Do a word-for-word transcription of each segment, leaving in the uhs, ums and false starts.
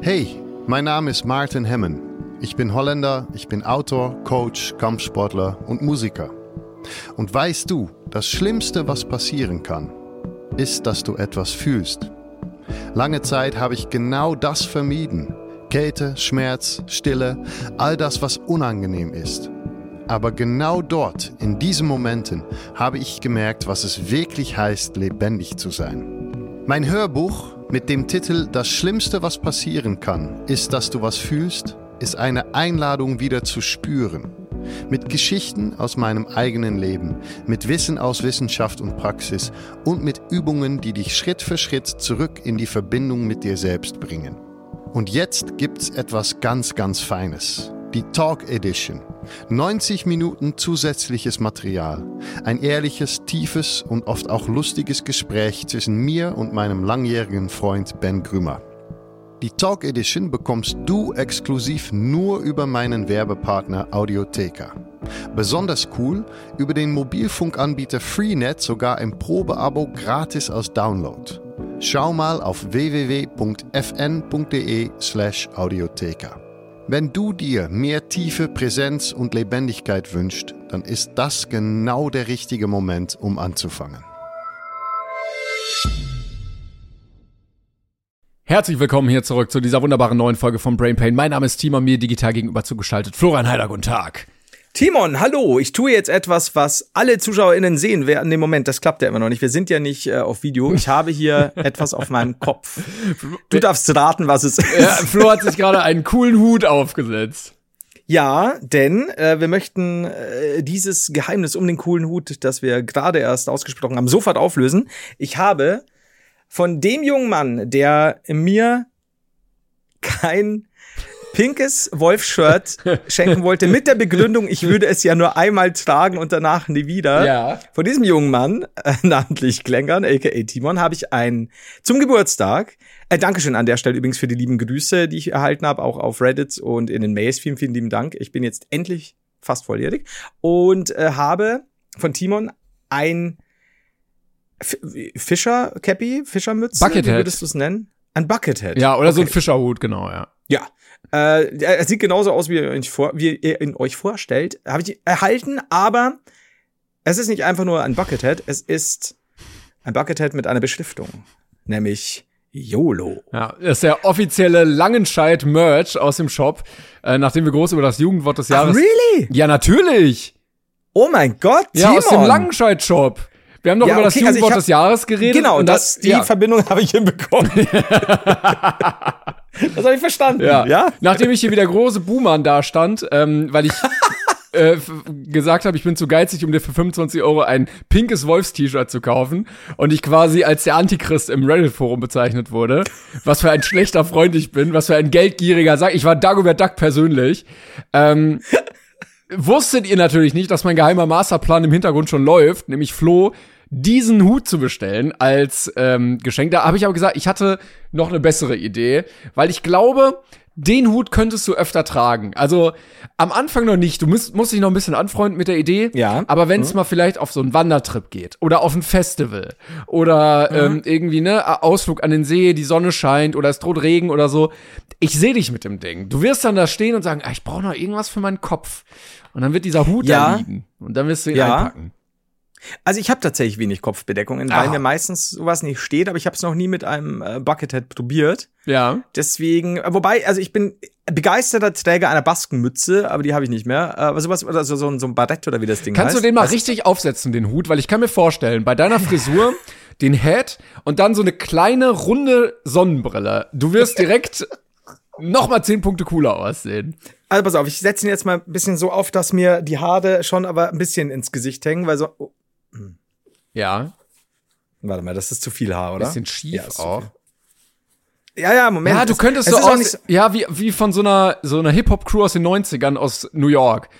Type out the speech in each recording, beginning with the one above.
Hey, mein Name ist Maarten Hemmen. Ich bin Holländer, ich bin Autor, Coach, Kampfsportler und Musiker. Und weißt du, das Schlimmste, was passieren kann, ist, dass du etwas fühlst. Lange Zeit habe ich genau das vermieden. Kälte, Schmerz, Stille, all das, was unangenehm ist. Aber genau dort, in diesen Momenten, habe ich gemerkt, was es wirklich heißt, lebendig zu sein. Mein Hörbuch mit dem Titel Das Schlimmste, was passieren kann, ist, dass du was fühlst, ist eine Einladung, wieder zu spüren. Mit Geschichten aus meinem eigenen Leben, mit Wissen aus Wissenschaft und Praxis und mit Übungen, die dich Schritt für Schritt zurück in die Verbindung mit dir selbst bringen. Und jetzt gibt's etwas ganz, ganz Feines. Die Talk Edition. neunzig Minuten zusätzliches Material. Ein ehrliches, tiefes und oft auch lustiges Gespräch zwischen mir und meinem langjährigen Freund Ben Grümer. Die Talk Edition bekommst du exklusiv nur über meinen Werbepartner Audiotheka. Besonders cool, über den Mobilfunkanbieter Freenet sogar im Probeabo gratis als Download. Schau mal auf w w w punkt f n punkt d e slash audiotheka. Wenn du dir mehr Tiefe, Präsenz und Lebendigkeit wünschst, dann ist das genau der richtige Moment, um anzufangen. Herzlich willkommen hier zurück zu dieser wunderbaren neuen Folge von Brain Pain. Mein Name ist Timon, mir digital gegenüber zugeschaltet Florian Heider, guten Tag. Timon, hallo, ich tue jetzt etwas, was alle ZuschauerInnen sehen werden. Im Moment, das klappt ja immer noch nicht. Wir sind ja nicht äh, auf Video. Ich habe hier etwas auf meinem Kopf. Du darfst raten, was es ist. Ja, Flo hat sich gerade einen coolen Hut aufgesetzt. Ja, denn äh, wir möchten äh, dieses Geheimnis um den coolen Hut, das wir gerade erst ausgesprochen haben, sofort auflösen. Ich habe von dem jungen Mann, der mir kein pinkes Wolf-Shirt schenken wollte, mit der Begründung, ich würde es ja nur einmal tragen und danach nie wieder. Ja. Von diesem jungen Mann, äh, namentlich Klängern, aka Timon, habe ich ein zum Geburtstag, äh, Dankeschön an der Stelle übrigens für die lieben Grüße, die ich erhalten habe, auch auf Reddit und in den Mails. Vielen, vielen lieben Dank. Ich bin jetzt endlich fast volljährig und äh, habe von Timon ein Fischer-Cappy, Fischermütze, Buckethead. Wie würdest du es nennen? Ein Buckethead. Ja, oder okay. so ein Fischerhut, genau, ja. Ja. Äh, er sieht genauso aus, wie ihr, euch vor, wie ihr ihn euch vorstellt. Habe ich erhalten, aber es ist nicht einfach nur ein Buckethead, es ist ein Buckethead mit einer Beschriftung, nämlich YOLO. Ja, das ist der offizielle Langenscheidt-Merch aus dem Shop, äh, nachdem wir groß über das Jugendwort des Jahres... Ach, really? Ja, natürlich. Oh mein Gott, Ja, Timon. aus dem Langenscheidt-Shop. Wir haben doch ja, über das okay, Jugendwort also des Jahres geredet. Genau, und das, das, die ja. Verbindung habe ich hinbekommen. Das habe ich verstanden, Ja. ja? Nachdem ich hier wieder große Boomer da stand, ähm, weil ich äh, f- gesagt habe, ich bin zu geizig, um dir für fünfundzwanzig Euro ein pinkes Wolfs-T-Shirt zu kaufen und ich quasi als der Antichrist im Reddit-Forum bezeichnet wurde, was für ein schlechter Freund ich bin, was für ein geldgieriger Sack. Ich war Dagobert Duck persönlich. Ähm, wusstet ihr natürlich nicht, dass mein geheimer Masterplan im Hintergrund schon läuft, nämlich Flo diesen Hut zu bestellen als ähm, Geschenk. Da habe ich aber gesagt, ich hatte noch eine bessere Idee, weil ich glaube, den Hut könntest du öfter tragen. Also am Anfang noch nicht. Du musst, musst dich noch ein bisschen anfreunden mit der Idee. Ja. Aber wenn es mhm. mal vielleicht auf so einen Wandertrip geht oder auf ein Festival oder mhm. ähm, irgendwie ne Ausflug an den See, die Sonne scheint oder es droht Regen oder so. Ich sehe dich mit dem Ding. Du wirst dann da stehen und sagen, ah, ich brauche noch irgendwas für meinen Kopf. Und dann wird dieser Hut ja. da liegen. Und dann wirst du ihn ja. einpacken. Also ich habe tatsächlich wenig Kopfbedeckungen, weil ah. mir meistens sowas nicht steht, aber ich habe es noch nie mit einem äh, Buckethead probiert. Ja. Deswegen, wobei, also ich bin begeisterter Träger einer Baskenmütze, aber die habe ich nicht mehr. Aber sowas, oder so, so, so ein Barett oder wie das Ding Kannst heißt. Kannst du den mal also, richtig aufsetzen, den Hut? Weil ich kann mir vorstellen, bei deiner Frisur, den Hat und dann so eine kleine, runde Sonnenbrille. Du wirst direkt noch mal zehn Punkte cooler aussehen. Also pass auf, ich setze ihn jetzt mal ein bisschen so auf, dass mir die Haare schon aber ein bisschen ins Gesicht hängen, weil so... Oh. Ja. Warte mal, das ist zu viel Haar, oder? Bisschen schief ja, auch. Ja, ja, Moment. Ja, du das, könntest so aus, ja, wie, wie von so einer, so einer Hip-Hop-Crew aus den neunzigern aus New York.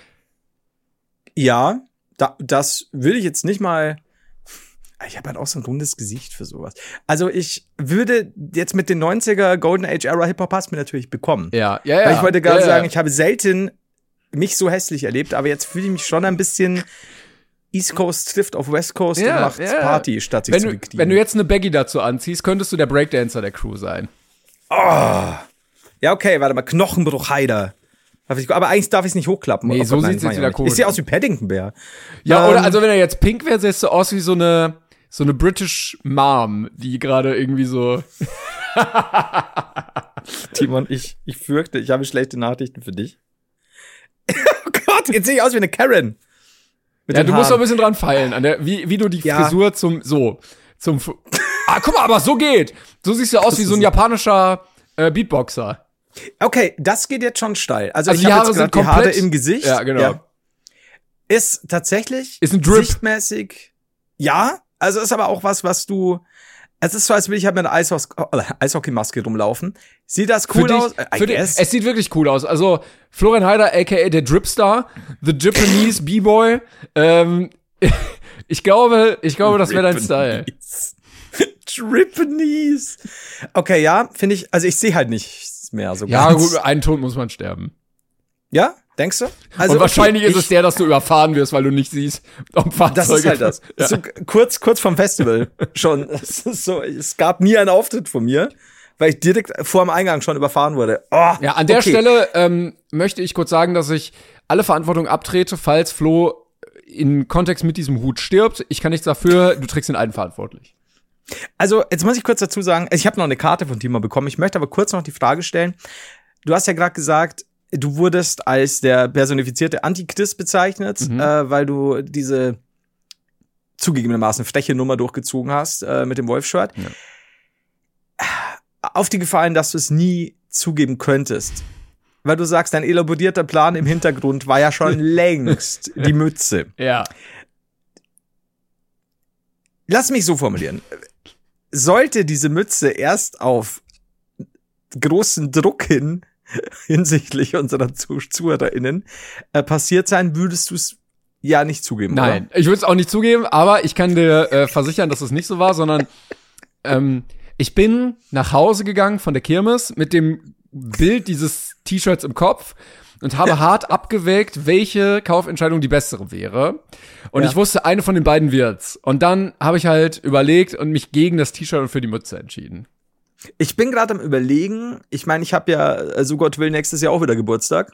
Ja, da, das will ich jetzt nicht mal. Ich habe halt auch so ein rundes Gesicht für sowas. Also ich würde jetzt mit den neunziger Golden Age Era Hip-Hop hast mir natürlich bekommen. Ja, ja, ja. Weil ich wollte gerade ja, sagen, ja. ich habe selten mich so hässlich erlebt, aber jetzt fühle ich mich schon ein bisschen East Coast trifft auf West Coast ja, und macht ja. Party, statt sich wenn zu du, bekriegen. Wenn du jetzt eine Baggy dazu anziehst, könntest du der Breakdancer der Crew sein. Oh, Ja, okay, warte mal. Knochenbruch Heider. Aber eigentlich darf ich es nicht hochklappen. Nee, oh so Gott, nein, sieht's jetzt das mach ich wieder auch nicht. cool. Ich sehe aus wie Paddington Bear. Ja, Ähm, oder also wenn er jetzt pink wäre, sähst du aus wie so eine so eine British Mom, die gerade irgendwie so Timon, ich, ich fürchte, ich habe schlechte Nachrichten für dich. Oh Gott, jetzt sehe ich aus wie eine Karen. Mit Ja, den du musst doch ein Haaren. bisschen dran feilen, an der, wie, wie du die Ja. Frisur zum, so, zum, F- ah, guck mal, aber so geht. So siehst du aus wie so ein ist- japanischer äh, Beatboxer. Okay, das geht jetzt schon steil. Also, Also ich die habe Haare jetzt gerade sind die Haare komplett- im Gesicht. Ja, genau. Ist tatsächlich Ist ein Drip. sichtmäßig. Ja, also ist aber auch was, was du. Es ist so, als würde ich halt mit einer Eishockey- äh, Eishockeymaske rumlaufen. Sieht das cool für dich, aus? I für dich, guess. es sieht wirklich cool aus. Also, Florian Heider, aka der Dripstar, the Japanese B-Boy, ähm, ich glaube, ich glaube, das wäre dein Style. Japanese. Okay, ja, finde ich, also ich sehe halt nichts mehr so Ja, ganz. gut, einen Tod muss man sterben. Ja, denkst du? Also Und wahrscheinlich okay, ist es ich- der, dass du überfahren wirst, weil du nicht siehst, ob Fahrzeuge. Das ist halt das. Ja. So, kurz, kurz vom Festival schon. Es ist so, es gab nie einen Auftritt von mir, weil ich direkt vor dem Eingang schon überfahren wurde. Oh, Ja, an der okay. Stelle ähm, möchte ich kurz sagen, dass ich alle Verantwortung abtrete, falls Flo in Kontext mit diesem Hut stirbt. Ich kann nichts dafür, du trägst ihn eigenverantwortlich. Also, jetzt muss ich kurz dazu sagen, ich habe noch eine Karte von Timo bekommen. Ich möchte aber kurz noch die Frage stellen. Du hast ja gerade gesagt, du wurdest als der personifizierte Antichrist bezeichnet, Mhm. äh, weil du diese zugegebenermaßen freche Nummer durchgezogen hast äh, mit dem Wolf-Shirt. Ja. Auf die Gefallen, dass du es nie zugeben könntest. Weil du sagst, dein elaborierter Plan im Hintergrund war ja schon längst die Mütze. Ja. Lass mich so formulieren. Sollte diese Mütze erst auf großen Druck hin hinsichtlich unserer Zuh- ZuhörerInnen äh, passiert sein, würdest du es ja nicht zugeben, Nein, oder? ich würde es auch nicht zugeben, aber ich kann dir äh, versichern, dass es nicht so war, sondern ähm, ich bin nach Hause gegangen von der Kirmes mit dem Bild dieses T-Shirts im Kopf und habe hart abgewägt, welche Kaufentscheidung die bessere wäre. Und Ja. ich wusste, eine von den beiden wird's. Und dann habe ich halt überlegt und mich gegen das T-Shirt und für die Mütze entschieden. Ich bin gerade am Überlegen, ich meine, ich habe ja, äh, so Gott will, nächstes Jahr auch wieder Geburtstag,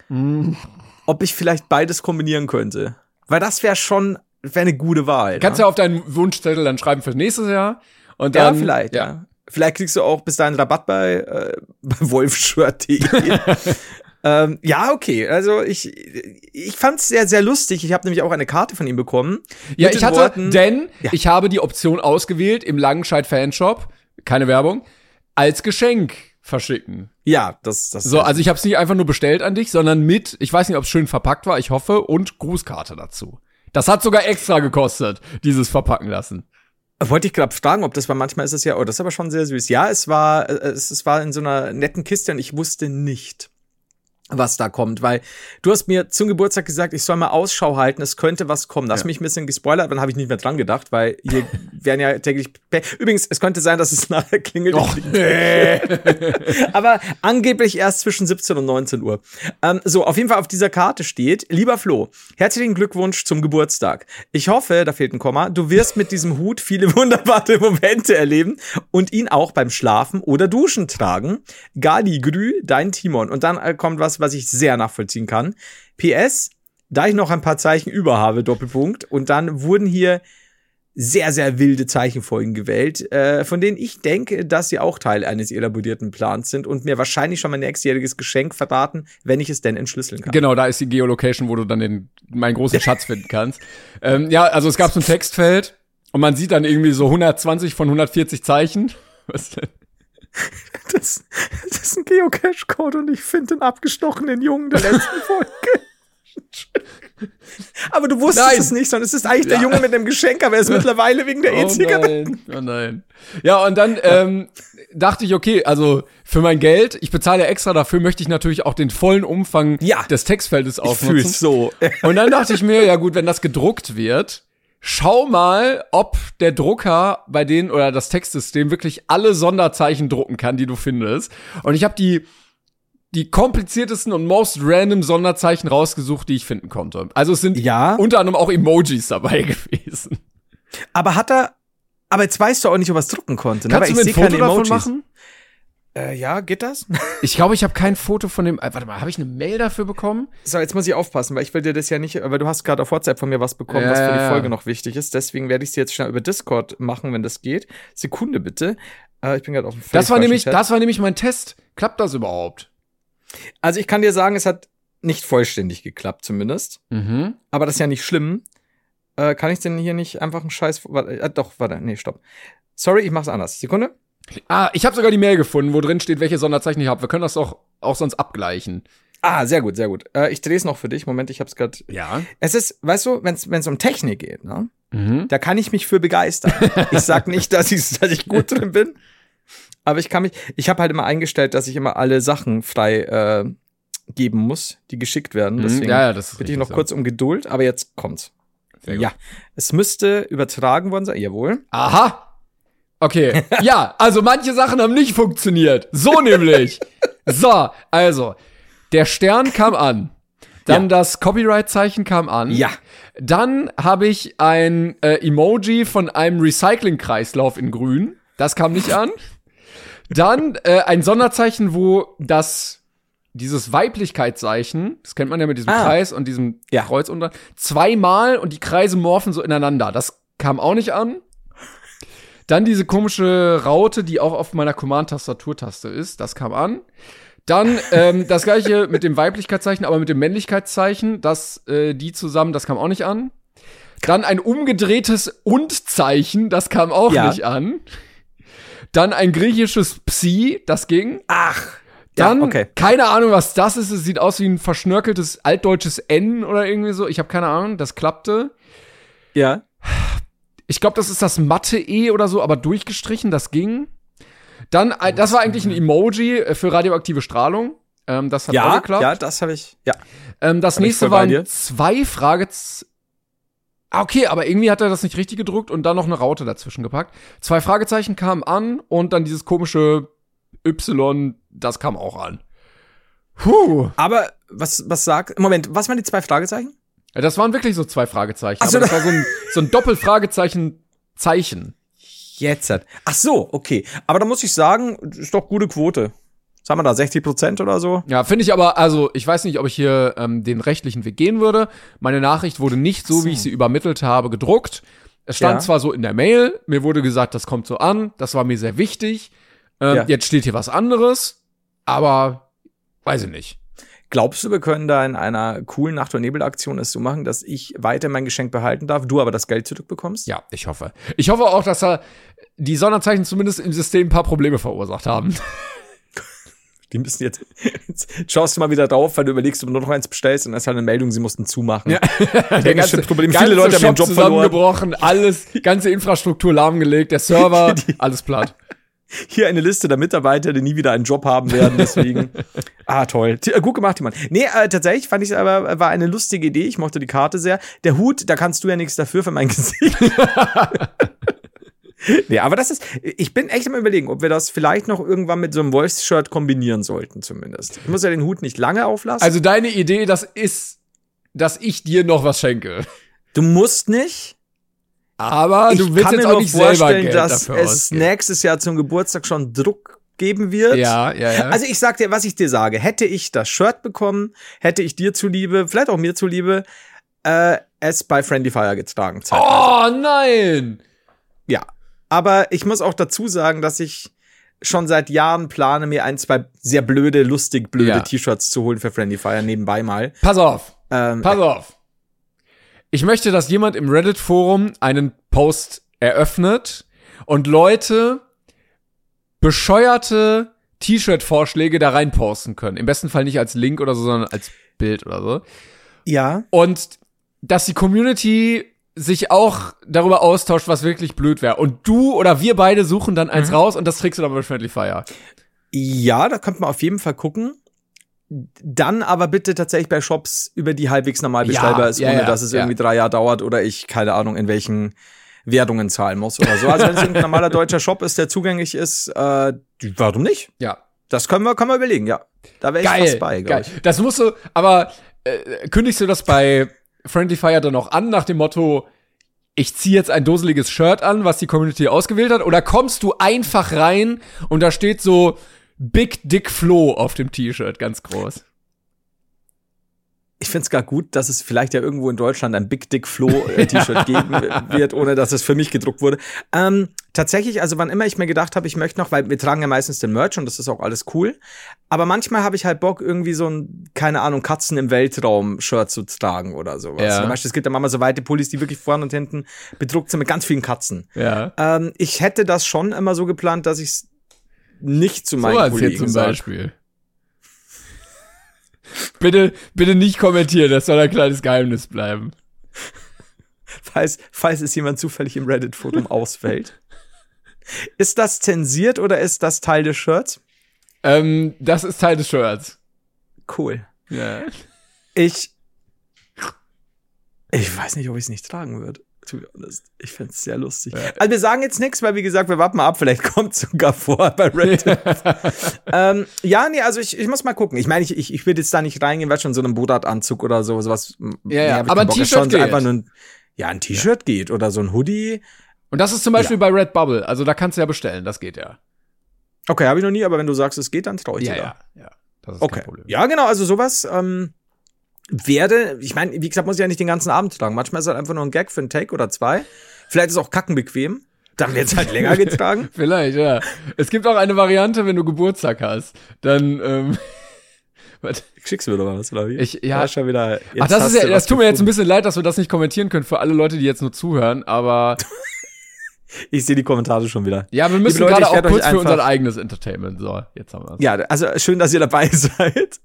ob ich vielleicht beides kombinieren könnte. Weil das wäre schon, wäre eine gute Wahl. Kannst ne? ja auf deinen Wunschzettel dann schreiben fürs nächste Jahr. Und Ja, dann, vielleicht, ja. Vielleicht kriegst du auch bis dahin Rabatt bei, äh, bei wolfshirt punkt de. ähm, ja, okay. Also ich, ich fand's sehr, sehr lustig. Ich habe nämlich auch eine Karte von ihm bekommen. Ja, mit ich den hatte, Worten, denn Ja. ich habe die Option ausgewählt im Langenscheid Fanshop, keine Werbung, als Geschenk verschicken. Ja, das, das. So, also ich habe es nicht einfach nur bestellt an dich, sondern mit, ich weiß nicht, ob es schön verpackt war, ich hoffe, und Grußkarte dazu. Das hat sogar extra gekostet, dieses verpacken lassen. Wollte ich gerade fragen, ob das war, manchmal ist es ja, oh, das ist aber schon sehr süß. Ja, es war, äh, es, es war in so einer netten Kiste und ich wusste nicht, was da kommt, weil du hast mir zum Geburtstag gesagt, ich soll mal Ausschau halten, es könnte was kommen. Das Ja. hat mich ein bisschen gespoilert, dann habe ich nicht mehr dran gedacht, weil hier werden ja täglich, übrigens, es könnte sein, dass es nachher klingelt. Och, nee. Aber angeblich erst zwischen siebzehn und neunzehn Uhr. Ähm, so, auf jeden Fall auf dieser Karte steht, lieber Flo, herzlichen Glückwunsch zum Geburtstag. Ich hoffe, da fehlt ein Komma, du wirst mit diesem Hut viele wunderbare Momente erleben und ihn auch beim Schlafen oder Duschen tragen. Gali Grü, dein Timon. Und dann äh, kommt was, was ich sehr nachvollziehen kann. P S, da ich noch ein paar Zeichen über habe, Doppelpunkt, und dann wurden hier sehr, sehr wilde Zeichenfolgen gewählt, äh, von denen ich denke, dass sie auch Teil eines elaborierten Plans sind und mir wahrscheinlich schon mein nächstjähriges Geschenk verraten, wenn ich es denn entschlüsseln kann. Genau, da ist die Geolocation, wo du dann den, meinen großen Schatz finden kannst. Ähm, ja, also es gab so ein Textfeld und man sieht dann irgendwie so hundertzwanzig von hundertvierzig Zeichen. Was denn? Das, das ist ein Geocache-Code und ich finde den abgestochenen Jungen der letzten Folge. Aber du wusstest Nein. es nicht, sondern es ist eigentlich der Ja. Junge mit dem Geschenk, aber er ist mittlerweile wegen der Oh E-Zigaretten. nein, oh nein. Ja, und dann ähm, dachte ich, okay, also für mein Geld, ich bezahle ja extra dafür, möchte ich natürlich auch den vollen Umfang Ja. des Textfeldes Ich fühl's aufnutzen. so. Und dann dachte ich mir, ja gut, wenn das gedruckt wird, schau mal, ob der Drucker bei denen oder das Textsystem wirklich alle Sonderzeichen drucken kann, die du findest. Und ich habe die die kompliziertesten und most random Sonderzeichen rausgesucht, die ich finden konnte. Also es sind Ja. unter anderem auch Emojis dabei gewesen. Aber hat er, aber jetzt weißt du auch nicht, ob er es drucken konnte, ne? Kannst Weil du mir ich ein seh Foto keine davon Emojis. machen? Äh, ja, geht das? Ich glaube, ich habe kein Foto von dem. Äh, warte mal, habe ich eine Mail dafür bekommen? So, jetzt muss ich aufpassen, weil ich will dir das ja nicht, weil du hast gerade auf WhatsApp von mir was bekommen, Ja, was für die ja, Folge ja. noch wichtig ist. Deswegen werde ich es jetzt schnell über Discord machen, wenn das geht. Sekunde bitte. Äh, ich bin gerade auf dem völlig Das war falschen nämlich, Chat. das war nämlich mein Test. Klappt das überhaupt? Also ich kann dir sagen, es hat nicht vollständig geklappt, zumindest. Mhm. Aber das ist ja nicht schlimm. Äh, kann ich denn hier nicht einfach einen Scheiß. Warte, äh, doch, warte, nee, stopp. Sorry, ich mach's anders. Sekunde. Ah, ich habe sogar die Mail gefunden, wo drin steht, welche Sonderzeichen ich habe. Wir können das doch auch sonst abgleichen. Ah, sehr gut, sehr gut. Äh, ich drehe es noch für dich. Moment, ich hab's gerade. Ja. Es ist, weißt du, wenn es um Technik geht, ne? Mhm. Da kann ich mich für begeistern. Ich sag nicht, dass ich, dass ich gut drin bin, aber ich kann mich, ich habe halt immer eingestellt, dass ich immer alle Sachen frei äh, geben muss, die geschickt werden. Deswegen ja, ja, das ist bitte ich richtig noch so. kurz um Geduld, aber jetzt kommt's. Sehr gut. Ja, es müsste übertragen worden sein, jawohl. Aha. Okay. Ja, also manche Sachen haben nicht funktioniert. So nämlich. So, also, der Stern kam an. Dann Ja. das Copyright-Zeichen kam an. Ja. Dann habe ich ein äh, Emoji von einem Recycling-Kreislauf in grün. Das kam nicht an. Dann äh, ein Sonderzeichen, wo das dieses Weiblichkeitszeichen, das kennt man ja mit diesem Ah. Kreis und diesem Ja. Kreuz unter, zweimal und die Kreise morphen so ineinander. Das kam auch nicht an. Dann diese komische Raute, die auch auf meiner Command-Tastaturtaste ist, das kam an. Dann ähm, das gleiche mit dem Weiblichkeitszeichen, aber mit dem Männlichkeitszeichen, das äh, die zusammen, das kam auch nicht an. Dann ein umgedrehtes Und-Zeichen, das kam auch Ja. nicht an. Dann ein griechisches Psi, das ging. Ach. Dann, ja, okay. keine Ahnung, was das ist. Es sieht aus wie ein verschnörkeltes altdeutsches N oder irgendwie so. Ich habe keine Ahnung, das klappte. Ja. Ich glaube, das ist das Mathe-E oder so, aber durchgestrichen, das ging. Dann, äh, das war eigentlich ein Emoji äh, für radioaktive Strahlung. Ähm, das hat auch Ja, geklappt. ja, das habe ich. Ja. Ähm, das Bin ich nächste voll bei dir. waren zwei Fragezeichen. Ah, okay, aber irgendwie hat er das nicht richtig gedruckt und dann noch eine Raute dazwischen gepackt. Zwei Fragezeichen kamen an und dann dieses komische Y, das kam auch an. Puh. Aber was, was sagt. Moment, was waren die zwei Fragezeichen? Ja, das waren wirklich so zwei Fragezeichen. Ach so, aber das war so ein, so ein Doppelfragezeichen-Zeichen. Jetzt. Ach so, okay. Aber da muss ich sagen, ist doch gute Quote. Was haben wir da, sechzig Prozent oder so? Ja, finde ich aber, also ich weiß nicht, ob ich hier ähm, den rechtlichen Weg gehen würde. Meine Nachricht wurde nicht so, So. wie ich sie übermittelt habe, gedruckt. Es stand Ja. zwar so in der Mail, mir wurde gesagt, das kommt so an, das war mir sehr wichtig. Ähm, Ja. Jetzt steht hier was anderes, aber weiß ich nicht. Glaubst du, wir können da in einer coolen Nacht- und Nebel-Aktion es so machen, dass ich weiter mein Geschenk behalten darf, du aber das Geld zurückbekommst? Ja, ich hoffe. Ich hoffe auch, dass da die Sonderzeichen zumindest im System ein paar Probleme verursacht haben. Die müssen jetzt, jetzt schaust du mal wieder drauf, weil du überlegst, ob du nur noch eins bestellst und dann ist halt eine Meldung, sie mussten zumachen. Ja. Der ganze Problem. ganze Viele Leute haben ihren Shop Job verloren. zusammengebrochen, alles, ganze Infrastruktur lahmgelegt, der Server, alles platt. Hier eine Liste der Mitarbeiter, die nie wieder einen Job haben werden, deswegen. Ah, toll. T- äh, Gut gemacht, Mann. Nee, äh, tatsächlich fand ich es aber, war eine lustige Idee. Ich mochte die Karte sehr. Der Hut, da kannst du ja nichts dafür für mein Gesicht. Nee, aber das ist, ich bin echt am Überlegen, ob wir das vielleicht noch irgendwann mit so einem Wolfs-Shirt kombinieren sollten, zumindest. Ich muss ja den Hut nicht lange auflassen. Also deine Idee, das ist, dass ich dir noch was schenke. du musst nicht. Aber Ich du willst kann jetzt mir auch nur nicht selber vorstellen, Geld dass dafür es ausgeben. nächstes Jahr zum Geburtstag schon Druck geben wird. Ja, ja, ja. Also ich sag dir, was ich dir sage. Hätte ich das Shirt bekommen, hätte ich dir zuliebe, vielleicht auch mir zuliebe, äh, es bei Friendly Fire getragen. zeitweise. Oh nein! Ja. Aber ich muss auch dazu sagen, dass ich schon seit Jahren plane, mir ein, zwei sehr blöde, lustig blöde Ja. T-Shirts zu holen für Friendly Fire nebenbei mal. Pass auf, Ähm, pass auf. Ich möchte, dass jemand im Reddit-Forum einen Post eröffnet und Leute bescheuerte T-Shirt-Vorschläge da rein posten können. Im besten Fall nicht als Link oder so, sondern als Bild oder so. ja. Und dass die Community sich auch darüber austauscht, was wirklich blöd wäre. Und du oder wir beide suchen dann eins Mhm. raus und das trägst du dann bei Friendly Fire. Ja, da könnte man auf jeden Fall gucken. Dann aber bitte tatsächlich bei Shops, über die halbwegs normal Ja, bestellbar ist, ja, ohne ja, dass es ja. irgendwie drei Jahre dauert oder ich, keine Ahnung, in welchen Wertungen zahlen muss oder so. Also wenn es ein normaler deutscher Shop ist, der zugänglich ist, äh, warum nicht? Ja. Das können wir, können wir überlegen, ja. Da wäre ich Geil, fast bei, glaube geil. ich. Das musst du, aber äh, kündigst du das bei Friendly Fire dann auch an, nach dem Motto, ich ziehe jetzt ein doseliges Shirt an, was die Community ausgewählt hat, oder kommst du einfach rein und da steht so Big Dick Flo auf dem T-Shirt, ganz groß. Ich find's gar gut, dass es vielleicht ja irgendwo in Deutschland ein Big Dick Flo äh, T-Shirt geben wird, ohne dass es für mich gedruckt wurde. Ähm, tatsächlich, also wann immer ich mir gedacht habe, ich möchte noch, weil wir tragen ja meistens den Merch und das ist auch alles cool. Aber manchmal habe ich halt Bock, irgendwie so ein, keine Ahnung, Katzen im Weltraum-Shirt zu tragen oder sowas. Ja. Zum Beispiel, es gibt ja manchmal so weite Pullis, die wirklich vorne und hinten bedruckt sind mit ganz vielen Katzen. Ja. Ähm, ich hätte das schon immer so geplant, dass ich es nicht zu meinen So als Kollegen hier zum sag. Beispiel. Bitte, bitte nicht kommentieren, das soll ein kleines Geheimnis bleiben. Falls, falls es jemand zufällig im Reddit-Forum ausfällt. Ist das zensiert oder ist das Teil des Shirts? Ähm, das ist Teil des Shirts. Cool. Ja. Ich, ich weiß nicht, ob ich es nicht tragen würde. To be honest. Ich fände es sehr lustig. Ja. Also wir sagen jetzt nichts, weil wie gesagt, wir warten mal ab, vielleicht kommt sogar vor bei Reddit. ähm, ja, nee, also ich, ich muss mal gucken. Ich meine, ich, ich, ich will jetzt da nicht reingehen, weil schon so einem Bodat-Anzug oder so, sowas. Ja, ja, hab ich aber keinen ein Bock. T-Shirt Schon so geht. einfach nur ein, ja, ein T-Shirt ja. geht oder so ein Hoodie. Und das ist zum Beispiel ja. bei Redbubble, also da kannst du ja bestellen, das geht ja. Okay, habe ich noch nie, aber wenn du sagst, es geht, dann trau ich ja, dir. Ja, ja, das ist okay. kein Problem. Ja, genau, also sowas, ähm, werde, ich meine, wie gesagt, muss ich ja nicht den ganzen Abend tragen. Manchmal ist es halt einfach nur ein Gag für einen Take oder zwei. Vielleicht ist es auch kackenbequem. Dann wird es halt länger getragen. Vielleicht, ja. Es gibt auch eine Variante, wenn du Geburtstag hast. Dann, ähm, schickst du mir doch was, oder wie? Ich, ja. Schon wieder, Ach, das ist ja, das tut mir jetzt ein bisschen leid, dass wir das nicht kommentieren können für alle Leute, die jetzt nur zuhören, aber. Ich sehe die Kommentare schon wieder. Ja, wir müssen Leute, gerade auch kurz für für unser eigenes Entertainment. So, jetzt haben wir's. Ja, also schön, dass ihr dabei seid.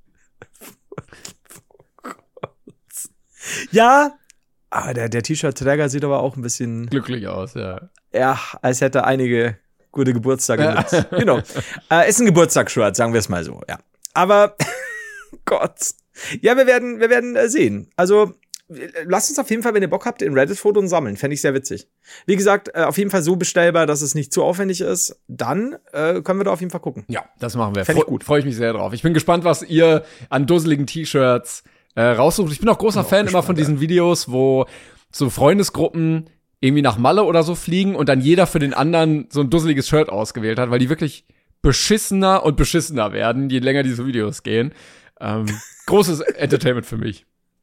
Ja, aber der, der T-Shirt-Träger sieht aber auch ein bisschen glücklich aus, ja. Ja, als hätte er einige gute Geburtstage mit. Genau. Äh, ist ein Geburtstagsshirt, sagen wir es mal so, ja. Aber, Gott. Ja, wir werden, wir werden äh, sehen. Also, lasst uns auf jeden Fall, wenn ihr Bock habt, in Reddit-Fotos sammeln. Fände ich sehr witzig. Wie gesagt, äh, auf jeden Fall so bestellbar, dass es nicht zu aufwendig ist. Dann äh, können wir da auf jeden Fall gucken. Ja, das machen wir. Fände ich gut. Freue ich mich sehr drauf. Ich bin gespannt, was ihr an dusseligen T-Shirts äh, raussucht. Ich bin auch großer bin Fan auch gespannt, immer von diesen ja. Videos, wo so Freundesgruppen irgendwie nach Malle oder so fliegen und dann jeder für den anderen so ein dusseliges Shirt ausgewählt hat, weil die wirklich beschissener und beschissener werden, je länger diese Videos gehen. Ähm, großes Entertainment für mich.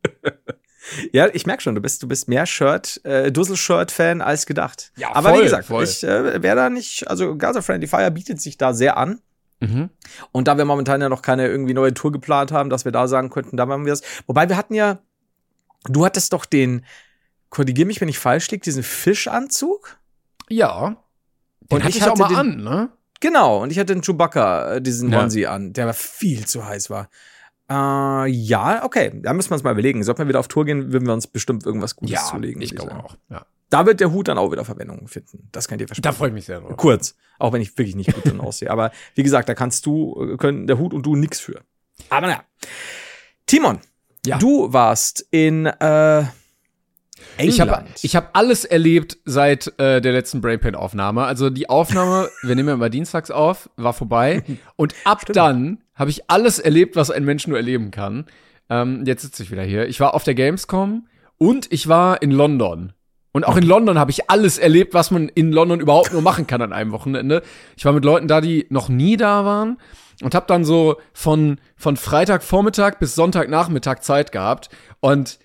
Ja, ich merk schon, du bist, du bist mehr Shirt, äh, Dussel-Shirt-Fan als gedacht. Ja, aber voll, wie gesagt, voll. ich äh, wäre da nicht, also Gaza Friendly Fire bietet sich da sehr an. Mhm. Und da wir momentan ja noch keine irgendwie neue Tour geplant haben, dass wir da sagen könnten, da machen wir es. Wobei wir hatten ja, du hattest doch den, korrigier mich, wenn ich falsch liege, diesen Fischanzug? Ja. Den und hatte ich ich auch hatte mal den, an, ne? Genau, und ich hatte den Chewbacca, äh, diesen Ja. Onesie an, der viel zu heiß war. Äh, ja, okay, da müssen wir uns mal überlegen. Sollten wir wieder auf Tour gehen, würden wir uns bestimmt irgendwas Gutes Ja, zulegen. ich würde glaube sagen. auch. Ja. Da wird der Hut dann auch wieder Verwendung finden. Das kann ich dir versprechen. Da freue ich mich sehr drauf. Kurz, auch wenn ich wirklich nicht gut drin aussehe. Aber wie gesagt, da kannst du, können der Hut und du nix für. Aber naja. Timon, Ja. du warst in äh, England. Ich habe ich hab alles erlebt seit äh, der letzten Brainpain-Aufnahme. Also die Aufnahme, wir nehmen ja immer dienstags auf, war vorbei. Und ab Stimmt. dann habe ich alles erlebt, was ein Mensch nur erleben kann. Ähm, jetzt sitze ich wieder hier. Ich war auf der Gamescom und ich war in London. Und auch in London habe ich alles erlebt, was man in London überhaupt nur machen kann an einem Wochenende. Ich war mit Leuten da, die noch nie da waren. Und habe dann so von, von Freitagvormittag bis Sonntagnachmittag Zeit gehabt. Und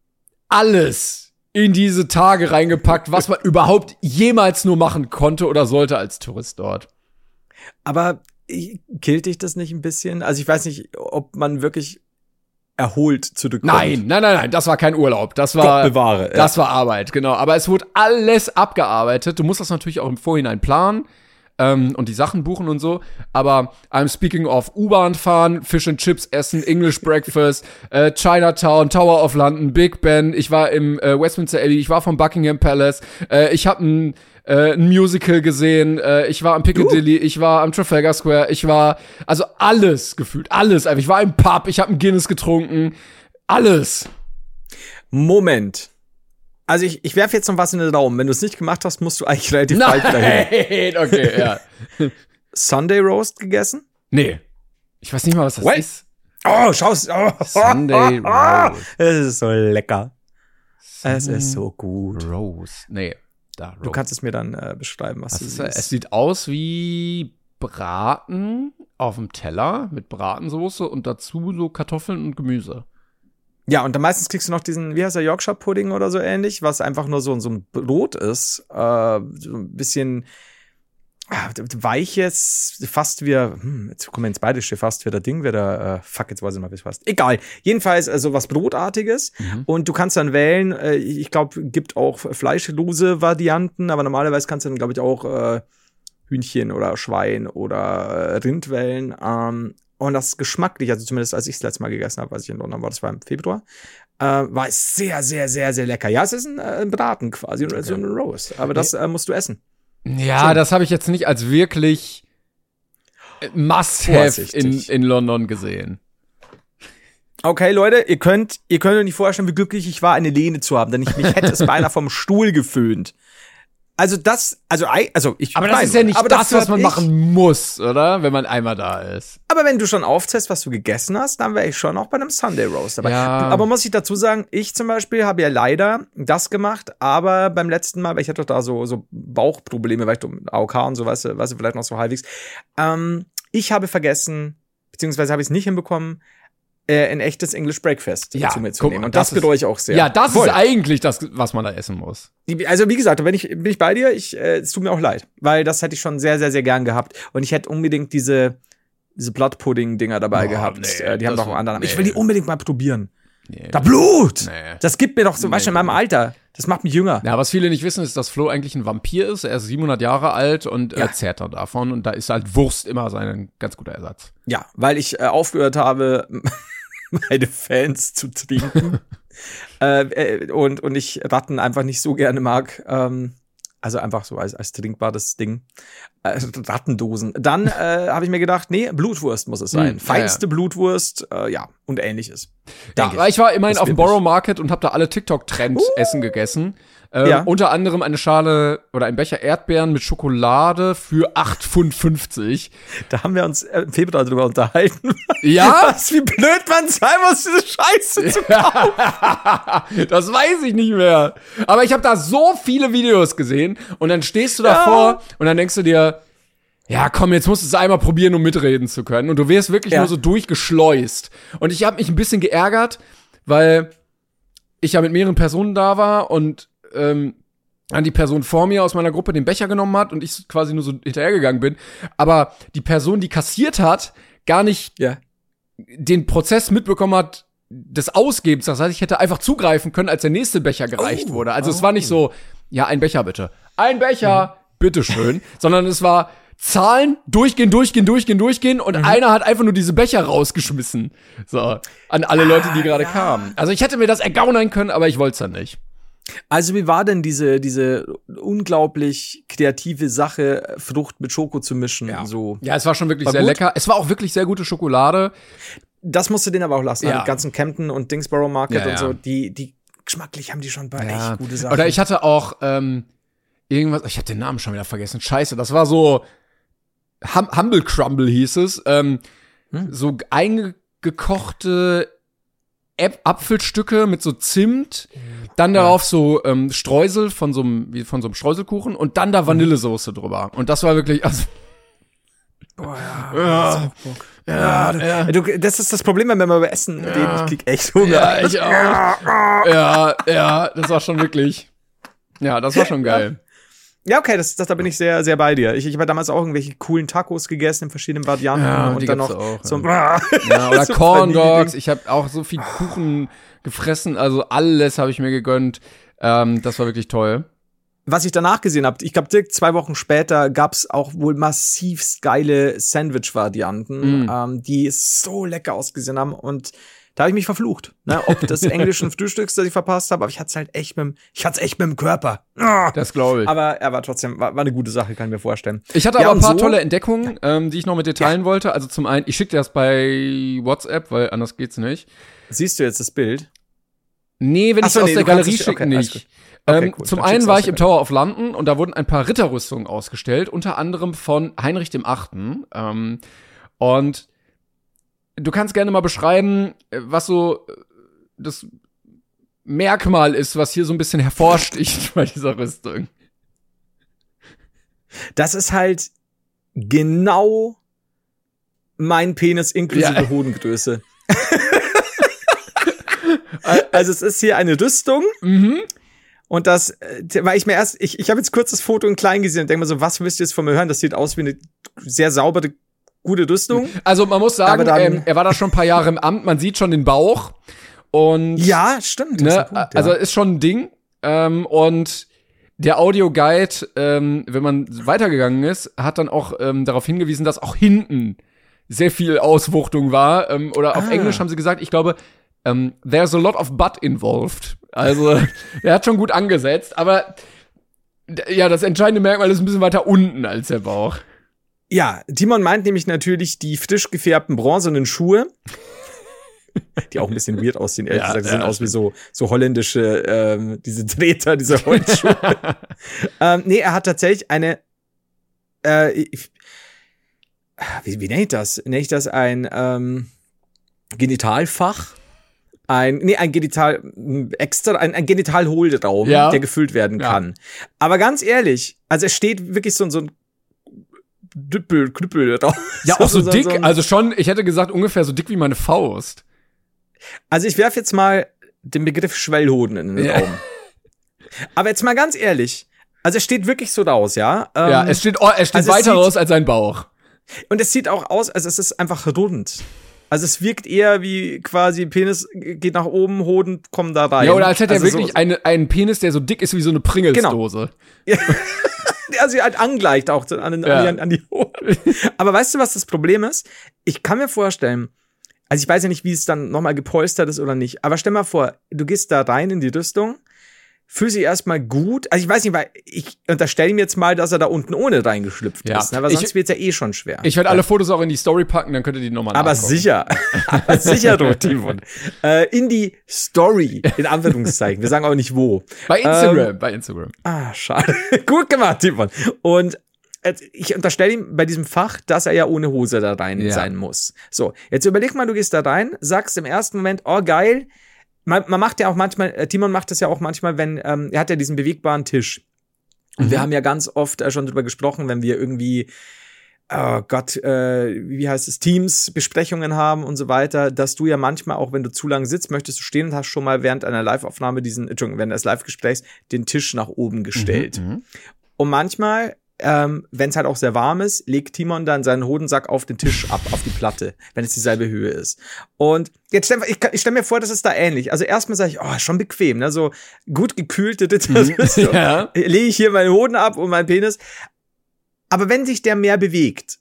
alles in diese Tage reingepackt, was man überhaupt jemals nur machen konnte oder sollte als Tourist dort. Aber äh, killt dich das nicht ein bisschen? Also ich weiß nicht, ob man wirklich erholt zurückkommt. Nein, nein, nein, nein, das war kein Urlaub. Das war, Gott bewahre. das war Arbeit, genau. Aber es wurde alles abgearbeitet. Du musst das natürlich auch im Vorhinein planen. Ähm, und die Sachen buchen und so, aber I'm speaking of U-Bahn fahren, Fish and Chips essen, English Breakfast, äh, Chinatown, Tower of London, Big Ben, ich war im äh, Westminster Abbey, ich war vom Buckingham Palace, äh, ich habe ein, äh, ein Musical gesehen, äh, ich war am Piccadilly, uh. ich war am Trafalgar Square, ich war, also alles gefühlt, alles, einfach. Ich war im Pub, ich habe ein Guinness getrunken, alles. Moment. Also ich, ich werfe jetzt noch was in den Raum. Wenn du es nicht gemacht hast, musst du eigentlich relativ bald dahin. Nein, okay, ja. Sunday Roast gegessen? Nee. Ich weiß nicht mal, was das What? ist. Oh, schau's. Oh. Sunday Roast. Es ist so lecker. Es ist so gut. Roast. Nee, da, Roast. Du kannst es mir dann äh, beschreiben, was, was du ist, siehst. es sieht aus wie Braten auf dem Teller mit Bratensoße und dazu so Kartoffeln und Gemüse. Ja, und dann meistens kriegst du noch diesen, wie heißt der, Yorkshire Pudding oder so ähnlich, was einfach nur so, so ein Brot ist. Äh, so ein bisschen ah, weiches, fast wie, hm, jetzt kommen wir ins Bayerische, fast wie der Ding, wie der, äh, fuck, jetzt weiß ich mal, wie es fast. Egal. Jedenfalls also was Brotartiges. Mhm. Und du kannst dann wählen, äh, ich glaube, gibt auch fleischlose Varianten, aber normalerweise kannst du dann, glaube ich, auch äh, Hühnchen oder Schwein oder äh, Rind wählen. Ähm, und das ist geschmacklich, also zumindest als ich das letzte Mal gegessen habe, als ich in London war, das war im Februar, äh, war es sehr, sehr, sehr, sehr lecker. Ja, es ist ein, äh, ein Braten quasi, okay. So ein Roast, aber das äh, musst du essen. Ja, Schön. Das habe ich jetzt nicht als wirklich Must-Have in, in London gesehen. Okay, Leute, ihr könnt, ihr könnt euch nicht vorstellen, wie glücklich ich war, eine Lehne zu haben, denn ich mich hätte es beinahe vom Stuhl geföhnt. Also das, also also ich. Aber das nein, ist ja nicht aber das, was man ich, machen muss, oder? Wenn man einmal da ist. Aber wenn du schon aufzählst, was du gegessen hast, dann wäre ich schon auch bei einem Sunday Roast dabei. Ja. Aber muss ich dazu sagen, ich zum Beispiel habe ja leider das gemacht, aber beim letzten Mal, weil ich hatte doch da so so Bauchprobleme, weil ich A O K und so, weißt du, weißt du, vielleicht noch so halbwegs. Ähm, ich habe vergessen, beziehungsweise habe ich es nicht hinbekommen, Äh, ein echtes English Breakfast ja, zu mir zu nehmen. Guck, und das, das bereue ich auch sehr. Ja, das Voll. ist eigentlich das, was man da essen muss. Also wie gesagt, wenn ich bin ich bei dir, ich äh, es tut mir auch leid, weil das hätte ich schon sehr, sehr, sehr gern gehabt. Und ich hätte unbedingt diese diese Blood-Pudding-Dinger dabei oh, gehabt. Nee, äh, die haben doch einen anderen. Nee. Ich will die unbedingt mal probieren. Nee, da Blut! Nee. Das gibt mir doch so, nee, weißt du, in meinem Alter. Das macht mich jünger. Ja, was viele nicht wissen, ist, dass Flo eigentlich ein Vampir ist. Er ist siebenhundert Jahre alt und ja. äh, zehrt dann davon. Und da ist halt Wurst immer sein ganz guter Ersatz. Ja, weil ich äh, aufgehört habe, meine Fans zu trinken. äh, und, und ich Ratten einfach nicht so gerne mag. Ähm, also einfach so als, als trinkbares Ding. Äh, Rattendosen. Dann äh, habe ich mir gedacht, nee, Blutwurst muss es sein. Hm, Feinste ja, ja. Blutwurst, äh, ja, und ähnliches. Ja, ich. ich war immerhin das auf dem Borough Market und habe da alle TikTok-Trend-Essen uh. gegessen. Äh, ja. Unter anderem eine Schale oder ein Becher Erdbeeren mit Schokolade für acht Pfund fünfzig. Da haben wir uns im Februar drüber unterhalten. Ja? Was, wie blöd man sein muss, diese Scheiße zu kaufen. Das weiß ich nicht mehr. Aber ich habe da so viele Videos gesehen und dann stehst du davor ja. und dann denkst du dir, ja, komm, jetzt musst du es einmal probieren, um mitreden zu können. Und du wirst wirklich ja. nur so durchgeschleust. Und ich habe mich ein bisschen geärgert, weil ich ja mit mehreren Personen da war und ähm, an die Person vor mir aus meiner Gruppe den Becher genommen hat und ich quasi nur so hinterhergegangen bin. Aber die Person, die kassiert hat, gar nicht ja. den Prozess mitbekommen hat des Ausgebens. Das heißt, ich hätte einfach zugreifen können, als der nächste Becher gereicht oh, wurde. Also oh. es war nicht so, ja, ein Becher bitte. Ein Becher, mhm. bitteschön. Sondern es war Zahlen, durchgehen, durchgehen, durchgehen, durchgehen und mhm. einer hat einfach nur diese Becher rausgeschmissen. So, an alle ah, Leute, die gerade ja. kamen. Also ich hätte mir das ergaunern können, aber ich wollte es dann nicht. Also wie war denn diese diese unglaublich kreative Sache, Frucht mit Schoko zu mischen? Ja, so. ja, es war schon wirklich war sehr gut? lecker. Es war auch wirklich sehr gute Schokolade. Das musst du denen aber auch lassen. Ja. Die ganzen Campton und Dingsboro Market ja, ja. und so, die die geschmacklich haben die schon bei ja. echt gute Sachen. Oder ich hatte auch ähm, irgendwas, ich habe den Namen schon wieder vergessen. Scheiße, das war so hum- Humble Crumble hieß es. Ähm, hm? So eingekochte Äp- Apfelstücke mit so Zimt, dann darauf ja. so ähm, Streusel von so einem wie von so einem Streuselkuchen und dann da Vanillesoße drüber. Und das war wirklich also Boah, ja. Ja. Ja, ja, ja. Du, das ist das Problem, wenn wir über Essen ja. reden. Ich krieg echt Hunger. Ja, ich auch. ja, ja, das war schon wirklich. Ja, das war schon geil. Ja, okay, das, das, da bin ich sehr, sehr bei dir. Ich, ich habe damals auch irgendwelche coolen Tacos gegessen in verschiedenen Varianten ja, und dann noch auch, so ja. ja, oder Corn Dogs. Ich habe auch so viel Kuchen gefressen, also alles habe ich mir gegönnt. Ähm, das war wirklich toll. Was ich danach gesehen habe, ich glaube, direkt zwei Wochen später gab's auch wohl massivst geile Sandwich-Varianten, mm. ähm, die so lecker ausgesehen haben und da habe ich mich verflucht, ne? Ob des englischen Frühstücks, das ich verpasst habe, aber ich hatte es halt echt mit dem, ich hatte es echt mit dem Körper. Das glaube ich. Aber er war trotzdem, war, war eine gute Sache, kann ich mir vorstellen. Ich hatte ja, aber ein paar so, tolle Entdeckungen, ähm, die ich noch mit dir teilen ja. wollte. Also zum einen, ich schicke dir das bei WhatsApp, weil anders geht's nicht. Siehst du jetzt das Bild? Nee, wenn ich es so, aus nee, der Galerie es, schicke, okay, nicht. Okay, ähm, cool. Zum Dann einen war ich im Galerie. Tower of London und da wurden ein paar Ritterrüstungen ausgestellt, unter anderem von Heinrich dem Achten. Ähm, und du kannst gerne mal beschreiben, was so das Merkmal ist, was hier so ein bisschen hervorsticht bei dieser Rüstung. Das ist halt genau mein Penis inklusive Ja. Hodengröße. Also es ist hier eine Rüstung. Mhm. Und das, äh, weil ich mir erst, ich, ich habe jetzt kurz das Foto in klein gesehen und denke mir so, was müsst ihr jetzt von mir hören? Das sieht aus wie eine sehr saubere, gute Rüstung. Also man muss sagen, Aber dann- ähm, er war da schon ein paar Jahre im Amt, man sieht schon den Bauch. Und Ja, stimmt. das ist ne, ein Punkt, ja. also ist schon ein Ding. Ähm, und der Audioguide, ähm, wenn man weitergegangen ist, hat dann auch ähm, darauf hingewiesen, dass auch hinten sehr viel Auswuchtung war. Ähm, oder auf Ah. Englisch haben sie gesagt, ich glaube, ähm, there's a lot of butt involved. Also er hat schon gut angesetzt, aber d- ja, das entscheidende Merkmal ist ein bisschen weiter unten als der Bauch. Ja, Timon meint nämlich natürlich die frisch gefärbten bronzenen Schuhe, die auch ein bisschen weird aussehen, ehrlich Ja, gesagt. Die ja, sehen aus wie so, so holländische, ähm, diese Treter, diese Holzschuhe. ähm, nee, er hat tatsächlich eine, äh, ich, wie, wie nenne ich das? Nenne ich das ein ähm, Genitalfach? Ein, nee, ein Genital, extra, ein, ein Genitalhohlraum, Ja. der gefüllt werden Ja. kann. Aber ganz ehrlich, also es steht wirklich so, so ein Düppel, Knüppel drauf. Ja, auch so, so dick, ein- also schon, ich hätte gesagt, ungefähr so dick wie meine Faust. Also ich werfe jetzt mal den Begriff Schwellhoden in den Ja. Raum. Aber jetzt mal ganz ehrlich, also es steht wirklich so raus, ja? Ähm, Ja, es steht, oh, es steht also es weiter sieht- raus als sein Bauch. und es sieht auch aus, als es ist einfach rund. Also es wirkt eher wie quasi Penis geht nach oben, Hoden kommen da rein. Ja, oder als hätte also er wirklich so, eine, einen Penis, der so dick ist wie so eine Pringles-Dose. der sich halt angleicht auch an, den, Ja. an, die, an die Hoden. Aber weißt du, was das Problem ist? Ich kann mir vorstellen, also ich weiß ja nicht, wie es dann nochmal gepolstert ist oder nicht, aber stell mal vor, du gehst da rein in die Rüstung, fühlst dich erstmal gut, also ich weiß nicht, weil ich unterstelle ihm jetzt mal, dass er da unten ohne reingeschlüpft Ja. ist, ne? Weil Ich- sonst wird's ja eh schon schwer. Ich werde alle Fotos auch in die Story packen, dann könnt ihr die nochmal Aber nachgucken. sicher, aber sicher, doch, Timon. Äh, in die Story, in Anführungszeichen. Wir sagen auch nicht wo. Bei Instagram, Ähm, bei Instagram. Ah, schade. Gut gemacht, Timon. Und äh, ich unterstelle ihm bei diesem Fach, dass er ja ohne Hose da rein Ja. sein muss. So, jetzt überleg mal, du gehst da rein, sagst im ersten Moment, oh geil. Man, man macht ja auch manchmal, äh, Timon macht das ja auch manchmal, wenn, ähm, er hat ja diesen bewegbaren Tisch. Und Mhm. wir haben ja ganz oft äh, schon drüber gesprochen, wenn wir irgendwie, oh Gott, äh, wie heißt es, Teams-Besprechungen haben und so weiter, dass du ja manchmal auch, wenn du zu lange sitzt, möchtest du stehen und hast schon mal während einer Live-Aufnahme diesen, Entschuldigung, während des Live-Gesprächs den Tisch nach oben gestellt. Mhm. Und manchmal, ähm, wenn es halt auch sehr warm ist, legt Timon dann seinen Hodensack auf den Tisch ab, auf die Platte, wenn es dieselbe Höhe ist. Und jetzt stell, ich, ich stell mir vor, das ist da ähnlich. Also erstmal sage ich, oh, schon bequem, ne? So gut gekühlte Ritter, so, Ja. lege ich hier meinen Hoden ab und meinen Penis. Aber wenn sich der mehr bewegt,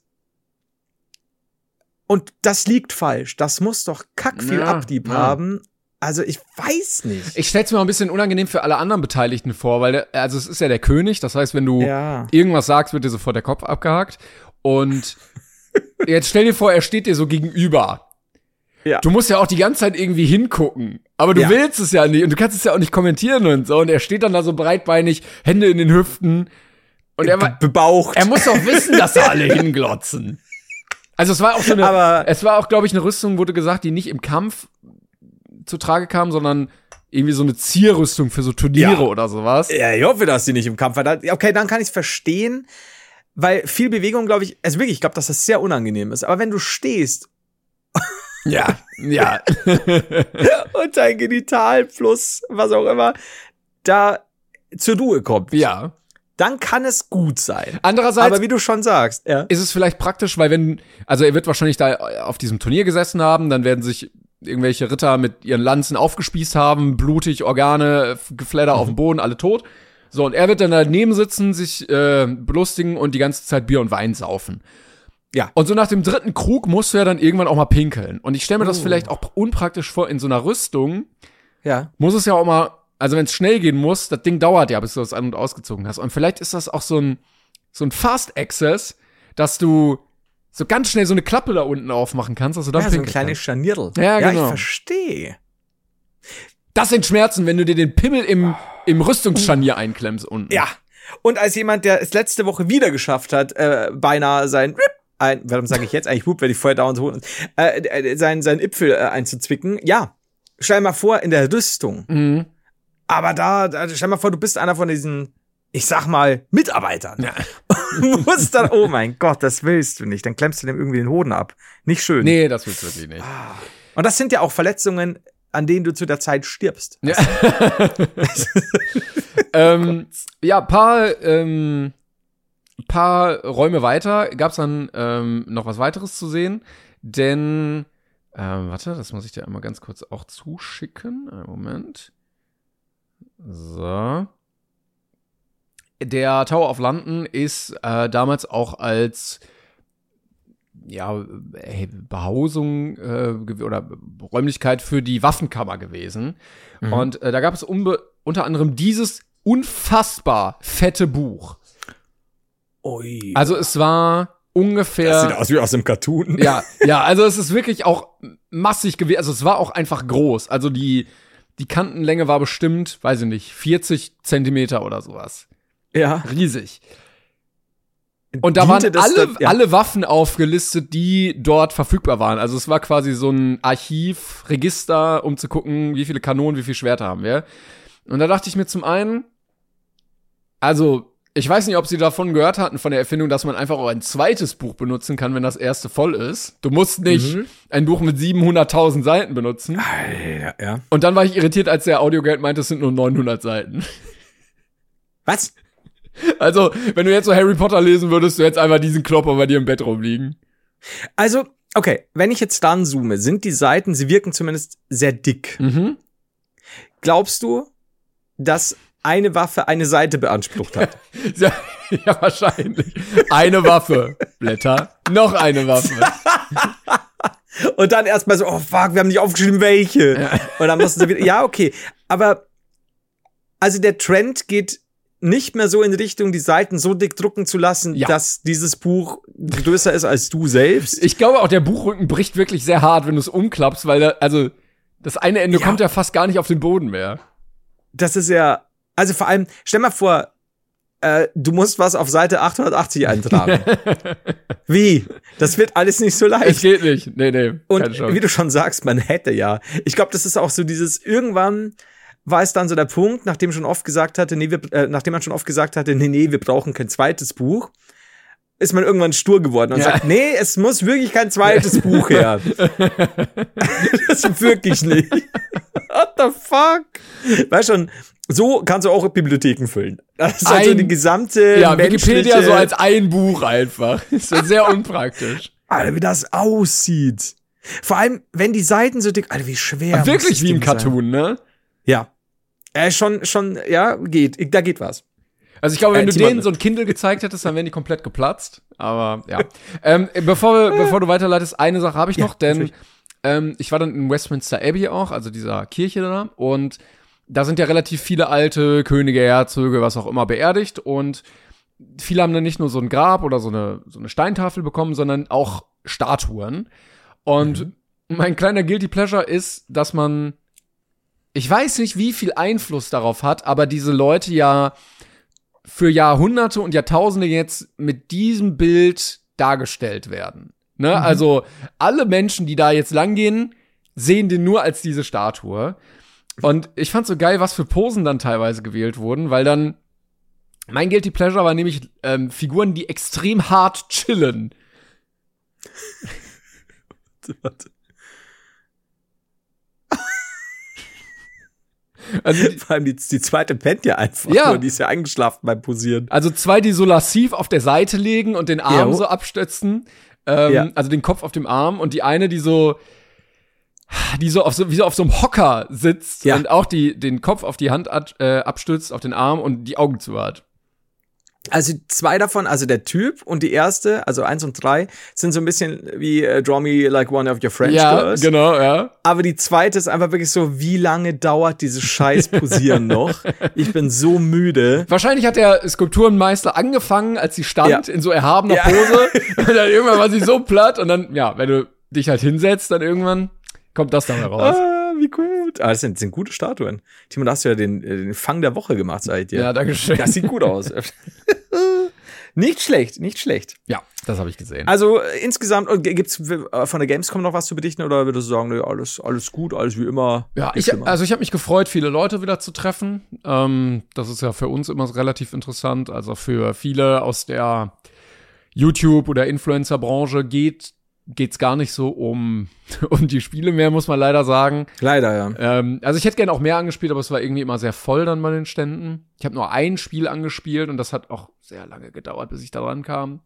und das liegt falsch, das muss doch kackviel Ja, Abdieb ja. haben. Also ich weiß nicht. Ich stell's mir mal ein bisschen unangenehm für alle anderen Beteiligten vor, weil, der, also es ist ja der König, das heißt, wenn du Ja. irgendwas sagst, wird dir sofort der Kopf abgehakt. Und jetzt stell dir vor, er steht dir so gegenüber. Ja. Du musst ja auch die ganze Zeit irgendwie hingucken. Aber du Ja. willst es ja nicht und du kannst es ja auch nicht kommentieren und so. Und er steht dann da so breitbeinig, Hände in den Hüften. Und er, war- Bebaucht. er muss doch wissen, dass da alle hinglotzen. Also es war auch so eine, Aber- es war auch, glaube ich, eine Rüstung, wurde gesagt, die nicht im Kampf zu Trage kam, sondern irgendwie so eine Zierrüstung für so Turniere Ja. oder sowas. Ja, ich hoffe, dass sie nicht im Kampf hat. Okay, dann kann ich es verstehen, weil viel Bewegung, glaube ich, also wirklich, ich glaube, dass das sehr unangenehm ist. Aber wenn du stehst Ja, ja. und dein Genital plus was auch immer da zur Ruhe kommt, Ja. dann kann es gut sein. Andererseits Aber wie du schon sagst, ja. ist es vielleicht praktisch, weil wenn, also er wird wahrscheinlich da auf diesem Turnier gesessen haben, dann werden sich irgendwelche Ritter mit ihren Lanzen aufgespießt haben, blutig, Organe, Gefledder auf dem Boden, alle tot. So, und er wird dann daneben sitzen, sich äh, belustigen und die ganze Zeit Bier und Wein saufen. Ja. Und so nach dem dritten Krug musst du ja dann irgendwann auch mal pinkeln. Und ich stelle mir das Oh. vielleicht auch unpraktisch vor, in so einer Rüstung Ja. muss es ja auch mal, also wenn es schnell gehen muss, das Ding dauert ja, bis du das an- und ausgezogen hast. Und vielleicht ist das auch so ein, so ein Fast Access, dass du so ganz schnell so eine Klappe da unten aufmachen kannst, dass du dann Ja, so ein pinkeln kleines kannst. Scharnierl. Ja, Ja, genau. ich verstehe. Das sind Schmerzen, wenn du dir den Pimmel im, im Rüstungsscharnier einklemmst unten. Ja. Und als jemand, der es letzte Woche wieder geschafft hat, äh, beinahe sein ein, warum sage ich jetzt eigentlich Whoop, wenn ich vorher dauernd so äh, äh, sein sein Ipfel äh, einzuzwicken. Ja, stell mal vor in der Rüstung. Mhm. Aber da, da stell mal vor, du bist einer von diesen ich sag mal, Mitarbeitern. Ja. Muss dann, oh mein Gott, das willst du nicht. Dann klemmst du dem irgendwie den Hoden ab. Nicht schön. Nee, das willst du wirklich nicht. Und das sind ja auch Verletzungen, an denen du zu der Zeit stirbst. Ja, ähm, ja paar, ähm, paar Räume weiter gab's dann ähm, noch was weiteres zu sehen, denn, ähm, warte, das muss ich dir einmal ganz kurz auch zuschicken. Einen Moment. So. Der Tower of London ist äh, damals auch als ja, Behausung äh, oder Räumlichkeit für die Waffenkammer gewesen. Mhm. Und äh, da gab es unbe- unter anderem dieses unfassbar fette Buch. Ui. Also es war ungefähr... Das sieht aus wie aus einem Cartoon. Ja, ja, also es ist wirklich auch massig gewesen. Also es war auch einfach groß. Also die, die Kantenlänge war bestimmt, weiß ich nicht, vierzig Zentimeter oder sowas. Ja. Riesig. Und da waren alle, dann, ja. alle Waffen aufgelistet, die dort verfügbar waren. Also es war quasi so ein Archivregister, um zu gucken, wie viele Kanonen, wie viele Schwerter haben wir. Und da dachte ich mir zum einen, also ich weiß nicht, ob sie davon gehört hatten, von der Erfindung, dass man einfach auch ein zweites Buch benutzen kann, wenn das erste voll ist. Du musst nicht mhm. ein Buch mit siebenhunderttausend Seiten benutzen. Ja, ja. Und dann war ich irritiert, als der Audioguide meinte, es sind nur neunhundert Seiten. Was? Also, wenn du jetzt so Harry Potter lesen würdest, du hättest einfach diesen Klopper bei dir im Bett rumliegen. Also, okay, wenn ich jetzt dann zoome, sind die Seiten, sie wirken zumindest sehr dick. Mhm. Glaubst du, dass eine Waffe eine Seite beansprucht hat? ja, ja, wahrscheinlich. Eine Waffe. Blätter. Noch eine Waffe. Und dann erstmal so, oh fuck, wir haben nicht aufgeschrieben, welche. Ja. Und dann mussten sie wieder, ja, okay. Aber, also der Trend geht nicht mehr so in Richtung, die Seiten so dick drucken zu lassen, ja. dass dieses Buch größer ist als du selbst. Ich glaube auch, der Buchrücken bricht wirklich sehr hart, wenn du es umklappst, weil da, also das eine Ende ja. kommt ja fast gar nicht auf den Boden mehr. Das ist ja, also vor allem, stell mal vor, äh, du musst was auf Seite achthundertachtzig eintragen. Wie? Das wird alles nicht so leicht. Es geht nicht. Nee, nee. Und wie du schon sagst, man hätte ja. Ich glaube, das ist auch so dieses, irgendwann war es dann so der Punkt, nachdem schon oft gesagt hatte, nee, wir, äh, nachdem man schon oft gesagt hatte, nee, nee, wir brauchen kein zweites Buch, ist man irgendwann stur geworden und ja. sagt, nee, es muss wirklich kein zweites Buch her. Das ist wirklich nicht. What the fuck? Weißt schon, so kannst du auch Bibliotheken füllen. Das ist also die gesamte ja, Wikipedia so als ein Buch einfach. Das ist sehr unpraktisch. Alter, wie das aussieht. Vor allem, wenn die Seiten so dick, Alter, wie schwer. Aber wirklich wie im Cartoon, ne? Ja. Äh, schon, schon, ja, geht. Da geht was. Also ich glaube, wenn äh, du denen so ein Kindle gezeigt hättest, dann wären die komplett geplatzt. Aber ja. ähm, bevor, wir, bevor du weiterleitest, eine Sache habe ich ja, noch, denn ähm, ich war dann in Westminster Abbey auch, also dieser Kirche da, und da sind ja relativ viele alte Könige, Herzöge, was auch immer, beerdigt, und viele haben dann nicht nur so ein Grab oder so eine, so eine Steintafel bekommen, sondern auch Statuen. Und mhm. mein kleiner Guilty Pleasure ist, dass man, ich weiß nicht, wie viel Einfluss darauf hat, aber diese Leute ja für Jahrhunderte und Jahrtausende jetzt mit diesem Bild dargestellt werden. Ne? Mhm. Also alle Menschen, die da jetzt langgehen, sehen den nur als diese Statue. Und ich fand so geil, was für Posen dann teilweise gewählt wurden, weil dann mein Guilty Pleasure war nämlich ähm, Figuren, die extrem hart chillen. Warte. Also die, vor allem die, die zweite pennt ja einfach ja. nur, die ist ja eingeschlafen beim Posieren. Also zwei, die so lassiv auf der Seite legen und den Arm ja. so abstützen, ähm, ja. also den Kopf auf dem Arm, und die eine, die so die so auf so wie so auf so einem Hocker sitzt ja. und auch die den Kopf auf die Hand ab, äh, abstützt, auf den Arm und die Augen zu hat. Also zwei davon, also der Typ und die erste, also eins und drei, sind so ein bisschen wie uh, Draw Me Like One of Your French ja, Girls. Ja, genau, ja. Aber die zweite ist einfach wirklich so, wie lange dauert dieses scheiß Posieren noch? Ich bin so müde. Wahrscheinlich hat der Skulpturenmeister angefangen, als sie stand, ja. in so erhabener ja. Pose. Und dann irgendwann war sie so platt, und dann, ja, wenn du dich halt hinsetzt, dann irgendwann kommt das dann raus. Ah, wie gut. Ah, das sind, das sind gute Statuen. Timo, da hast du ja den, den Fang der Woche gemacht, sag ich dir. Ja, danke schön. Das sieht gut aus. Nicht schlecht, nicht schlecht. Ja, das habe ich gesehen. Also äh, insgesamt, äh, gibt's äh, von der Gamescom noch was zu berichten oder würdest du sagen, nee, alles, alles gut, alles wie immer? Ja, ich, also ich habe mich gefreut, viele Leute wieder zu treffen. Ähm, das ist ja für uns immer relativ interessant. Also für viele aus der YouTube- oder Influencer-Branche geht geht's gar nicht so um um die Spiele mehr, muss man leider sagen. Leider, ja. Ähm, also ich hätte gerne auch mehr angespielt, aber es war irgendwie immer sehr voll dann bei den Ständen. Ich habe nur ein Spiel angespielt und das hat auch sehr lange gedauert, bis ich da dran kam.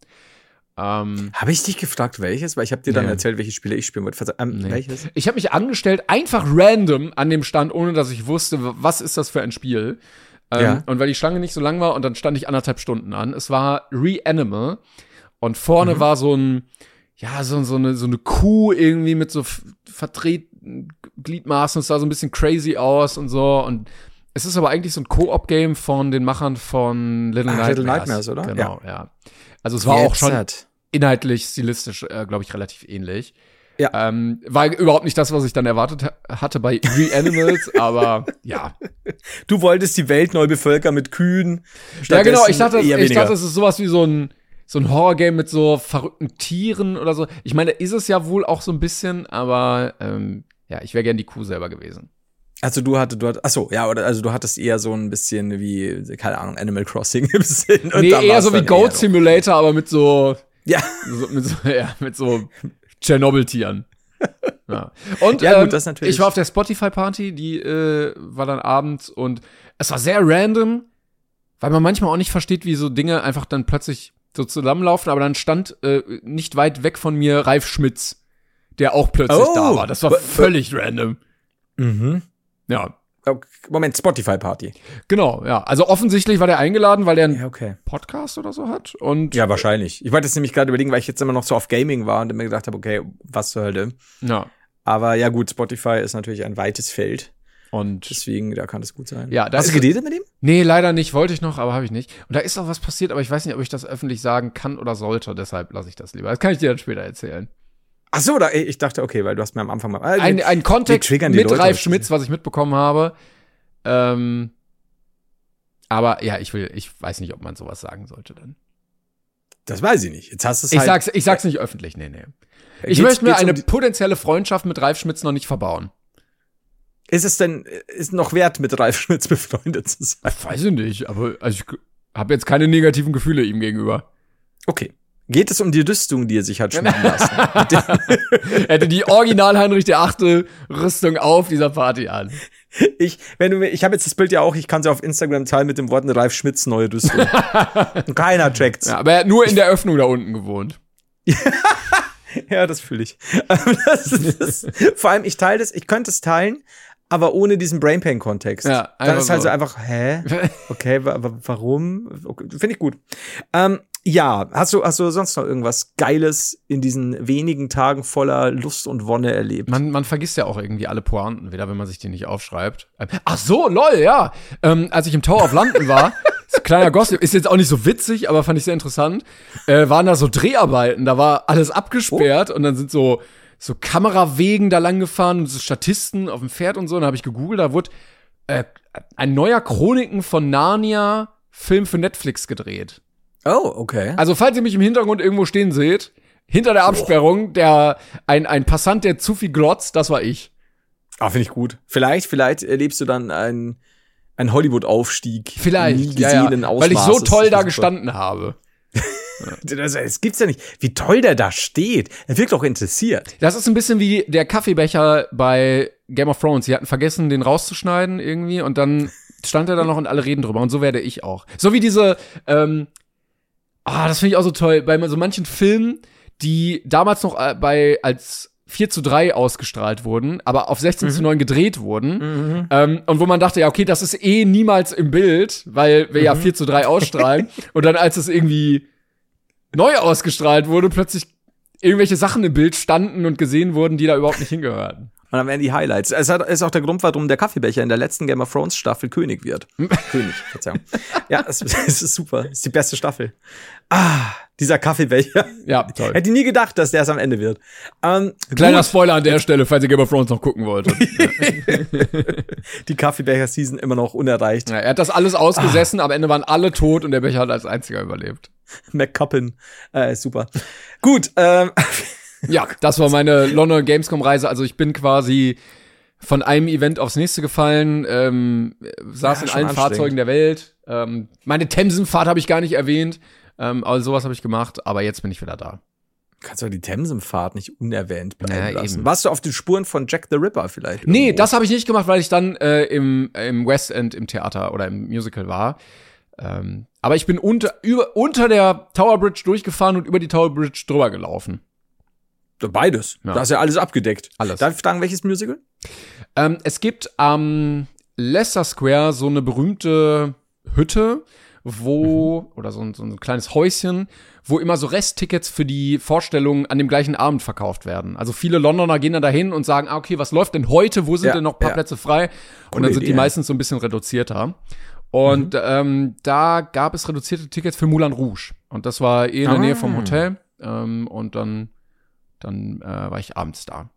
Ähm, habe ich dich gefragt, welches? Weil ich habe dir dann nee. erzählt, welche Spiele ich spielen wollte. Ähm, nee. Welches? Ich habe mich angestellt, einfach random an dem Stand, ohne dass ich wusste, was ist das für ein Spiel. Ähm, Ja. Und weil die Schlange nicht so lang war und dann stand ich anderthalb Stunden an. Es war Reanimal und vorne Mhm. war so ein ja, so, so, eine, so eine Kuh irgendwie mit so f- verdrehten Gliedmaßen. Es sah so ein bisschen crazy aus und so. Und es ist aber eigentlich so ein Co-op-Game von den Machern von Little Ach, Nightmares. Little Nightmares, oder? Genau, ja. ja. Also es war auch schon hat. inhaltlich, stilistisch, äh, glaube ich, relativ ähnlich. Ja. Ähm, war überhaupt nicht das, was ich dann erwartet ha- hatte bei Reanimals, aber ja. Du wolltest die Welt neu bevölkern mit Kühen. Ja, genau. Ich dachte, eher ich weniger. dachte, es ist sowas wie so ein so ein Horrorgame mit so verrückten Tieren oder so. Ich meine, ist es ja wohl auch so ein bisschen, aber ähm, ja, ich wäre gern die Kuh selber gewesen. Also du hattest, du hattest, ach so, ja, oder also du hattest eher so ein bisschen wie, keine Ahnung, Animal Crossing im Sinn. Und Nee, dann eher war's so wie dann Goat eher Simulator, aber mit so, Ja, so mit so, ja, mit so Tschernobyl-Tieren. Ja. Und Ja, gut, ähm, das natürlich. ich war auf der Spotify-Party, die äh, war dann abends und es war sehr random, weil man manchmal auch nicht versteht, wie so Dinge einfach dann plötzlich so zusammenlaufen, aber dann stand äh, nicht weit weg von mir Ralf Schmitz, der auch plötzlich Oh. da war. Das war W- völlig random. Mhm. Ja, Okay, Moment, Spotify-Party. genau, ja. Also offensichtlich war der eingeladen, weil der einen Ja, okay. Podcast oder so hat. Und Ja, wahrscheinlich. Ich wollte jetzt nämlich gerade überlegen, weil ich jetzt immer noch so auf Gaming war und mir gedacht habe, okay, was zur Hölle. ja. Aber ja gut, Spotify ist natürlich ein weites Feld. Und Deswegen, da kann es gut sein. ja, da Hast ist du geredet mit ihm? Nee, leider nicht. Wollte ich noch, aber habe ich nicht. Und da ist auch was passiert, aber ich weiß nicht, ob ich das öffentlich sagen kann oder sollte. Deshalb lasse ich das lieber. Das kann ich dir dann später erzählen. Ach so, da, ich dachte, okay, weil du hast mir am Anfang mal. Ah, Ein, ein Kontext triggern die mit Leute Ralf heute. Schmitz, was ich mitbekommen habe. Ähm, aber ja, ich will, ich weiß nicht, ob man sowas sagen sollte dann. Das weiß ich nicht. Jetzt hast du es Ich halt. sag's, ich sag's nicht öffentlich, nee, nee. Ich Geht's- möchte mir geht's um eine die- potenzielle Freundschaft mit Ralf Schmitz noch nicht verbauen. Ist es denn, ist noch wert, mit Ralf Schmitz befreundet zu sein? Ich weiß ich nicht, aber also ich habe jetzt keine negativen Gefühle ihm gegenüber. Okay. Geht es um die Rüstung, die er sich hat schmieden lassen? Mit der- Er hätte die Original Heinrich der Achte Rüstung auf dieser Party an. ich, wenn du mir, ich habe jetzt das Bild ja auch, ich kann es ja auf Instagram teilen mit dem Worten Ralf Schmitz neue Rüstung. Und keiner checkt's. Ja, aber er hat nur in der Öffnung da unten gewohnt. Ja, das fühle ich. Aber das ist, das, vor allem, ich teile das, ich könnte es teilen, aber ohne diesen Brainpain-Kontext. Ja, Dann einfach ist halt so. so einfach, hä? Okay, wa wa warum? Okay, finde ich gut. Ähm, ja, hast du, hast du sonst noch irgendwas Geiles in diesen wenigen Tagen voller Lust und Wonne erlebt? Man, man vergisst ja auch irgendwie alle Pointen wieder, wenn man sich die nicht aufschreibt. Ähm, Ach so, lol, ja. Ähm, als ich im Tower of London war, so kleiner Gossip, ist jetzt auch nicht so witzig, aber fand ich sehr interessant, äh, waren da so Dreharbeiten, da war alles abgesperrt und dann sind so so Kamerawegen da lang gefahren und so Statisten auf dem Pferd und so. Und dann habe ich gegoogelt, da wurde äh, ein neuer Chroniken von Narnia Film für Netflix gedreht. Oh, okay. Also, falls ihr mich im Hintergrund irgendwo stehen seht, hinter der Absperrung, der ein, ein Passant, der zu viel glotzt, das war ich. Ah, finde ich gut. Vielleicht, vielleicht erlebst du dann einen, einen Hollywood-Aufstieg. Vielleicht, nie ja, gesehenen ja, weil ich so Ausmaßes. toll Das da ist gestanden habe. Das, das gibt's ja nicht. Wie toll der da steht. Er wirkt auch interessiert. Das ist ein bisschen wie der Kaffeebecher bei Game of Thrones. Sie hatten vergessen, den rauszuschneiden irgendwie und dann stand er da noch und alle reden drüber. Und so werde ich auch. So wie diese, ähm, ah, das finde ich auch so toll, bei so manchen Filmen, die damals noch äh, bei als vier zu drei ausgestrahlt wurden, aber auf sechzehn zu neun gedreht wurden. Ähm, und wo man dachte, ja, okay, das ist eh niemals im Bild, weil wir ja vier zu drei ausstrahlen. Und dann, als es irgendwie neu ausgestrahlt wurde, plötzlich irgendwelche Sachen im Bild standen und gesehen wurden, die da überhaupt nicht hingehörten. Und dann werden die Highlights. Es hat- ist auch der Grund, warum der Kaffeebecher in der letzten Game of Thrones Staffel König wird. König, Verzeihung. Ja, es, es ist super. Es ist die beste Staffel. Ah, dieser Kaffeebecher. Ja, toll. Hätte nie gedacht, dass der es am Ende wird. Ähm, Kleiner gut, Spoiler an der Stelle, falls ihr Game of Thrones noch gucken wolltet. die Kaffeebecher-Season immer noch unerreicht. Ja, er hat das alles ausgesessen, am Ende waren alle tot und der Becher hat als einziger überlebt. McCuppin. Äh, super. Gut, ähm. Ja, das war meine London Gamescom-Reise. Also ich bin quasi von einem Event aufs nächste gefallen, ähm, saß Ja, in schon allen Fahrzeugen der Welt. Ähm, meine Themsenfahrt habe ich gar nicht erwähnt. Ähm, also sowas habe ich gemacht, aber jetzt bin ich wieder da. Kannst du die Themsenfahrt nicht unerwähnt bleiben Ja, lassen? eben. Warst du auf den Spuren von Jack the Ripper vielleicht? Nee, irgendwo? das habe ich nicht gemacht, weil ich dann äh, im, im West End im Theater oder im Musical war. Ähm, aber ich bin unter, über, unter der Tower Bridge durchgefahren und über die Tower Bridge drüber gelaufen. Beides. Ja. Da ist ja alles abgedeckt. Alles. Darf ich fragen, welches Musical? Ähm, es gibt am Leicester Square so eine berühmte Hütte, wo, mhm. oder so ein, so ein kleines Häuschen, wo immer so Resttickets für die Vorstellungen an dem gleichen Abend verkauft werden. Also viele Londoner gehen dann dahin und sagen, ah, okay, was läuft denn heute? Wo sind ja, denn noch ein paar ja. Plätze frei? Und Coole dann sind Idee. die meistens so ein bisschen reduzierter. Und mhm. ähm, da gab es reduzierte Tickets für Moulin Rouge. Und das war eh in der ah. Nähe vom Hotel. Ähm, und dann, dann äh, war ich abends da.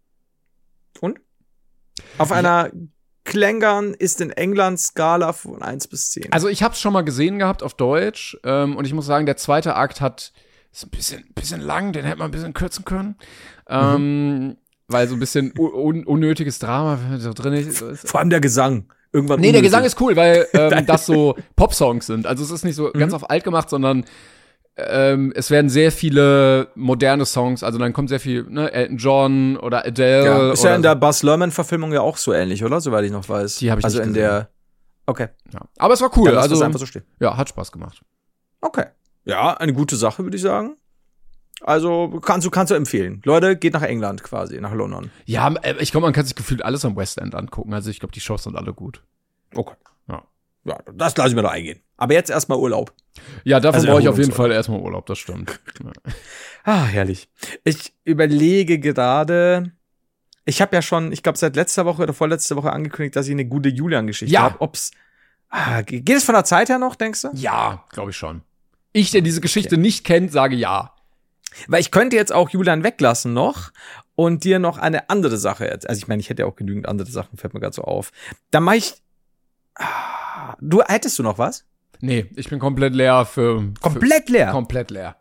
Und? Auf einer Klängern ist in England Skala von eins bis zehn. Also ich habe es schon mal gesehen gehabt auf Deutsch ähm, und ich muss sagen, der zweite Akt hat ist ein bisschen, bisschen lang, den hätte man ein bisschen kürzen können, ähm, mhm. weil so ein bisschen un- unnötiges Drama so drin ist. Vor allem der Gesang. Irgendwann nee, unnötig. der Gesang ist cool, weil ähm, das so Popsongs sind. Also es ist nicht so mhm. ganz auf alt gemacht, sondern ähm, es werden sehr viele moderne Songs, also dann kommt sehr viel, ne, Elton John oder Adele. Ja, ist oder ja in der so. Baz Luhrmann-Verfilmung ja auch so ähnlich, oder? Soweit ich noch weiß. Die habe ich also nicht in gesehen. der. Okay. Ja. Aber es war cool. Dann lass Also das einfach so stehen. ja, hat Spaß gemacht. Okay. Ja, eine gute Sache, würde ich sagen. Also kannst du kannst du empfehlen. Leute, geht nach England quasi, nach London. Ja, ich glaube, man kann sich gefühlt alles am West End angucken. Also ich glaube, die Shows sind alle gut. Okay. Ja. Ja, das lasse ich mir da eingehen. Aber jetzt erstmal Urlaub. Ja, dafür Also brauche ich auf jeden Erholungsurlaub. Fall erstmal Urlaub, das stimmt. Ja. Ah, herrlich. Ich überlege gerade, ich habe ja schon, ich glaube, seit letzter Woche oder vorletzter Woche angekündigt, dass ich eine gute Julian-Geschichte Ja. habe. Ob's, ah, geht es von der Zeit her noch, denkst du? Ja, glaube ich schon. Ich, der diese Geschichte okay. nicht kennt, sage ja. Weil ich könnte jetzt auch Julian weglassen noch und dir noch eine andere Sache erzählen. Also ich meine, ich hätte ja auch genügend andere Sachen, fällt mir gerade so auf. Dann mache ich, ah, du, hättest du noch was? Nee, ich bin komplett leer für... Komplett für, leer? Komplett leer.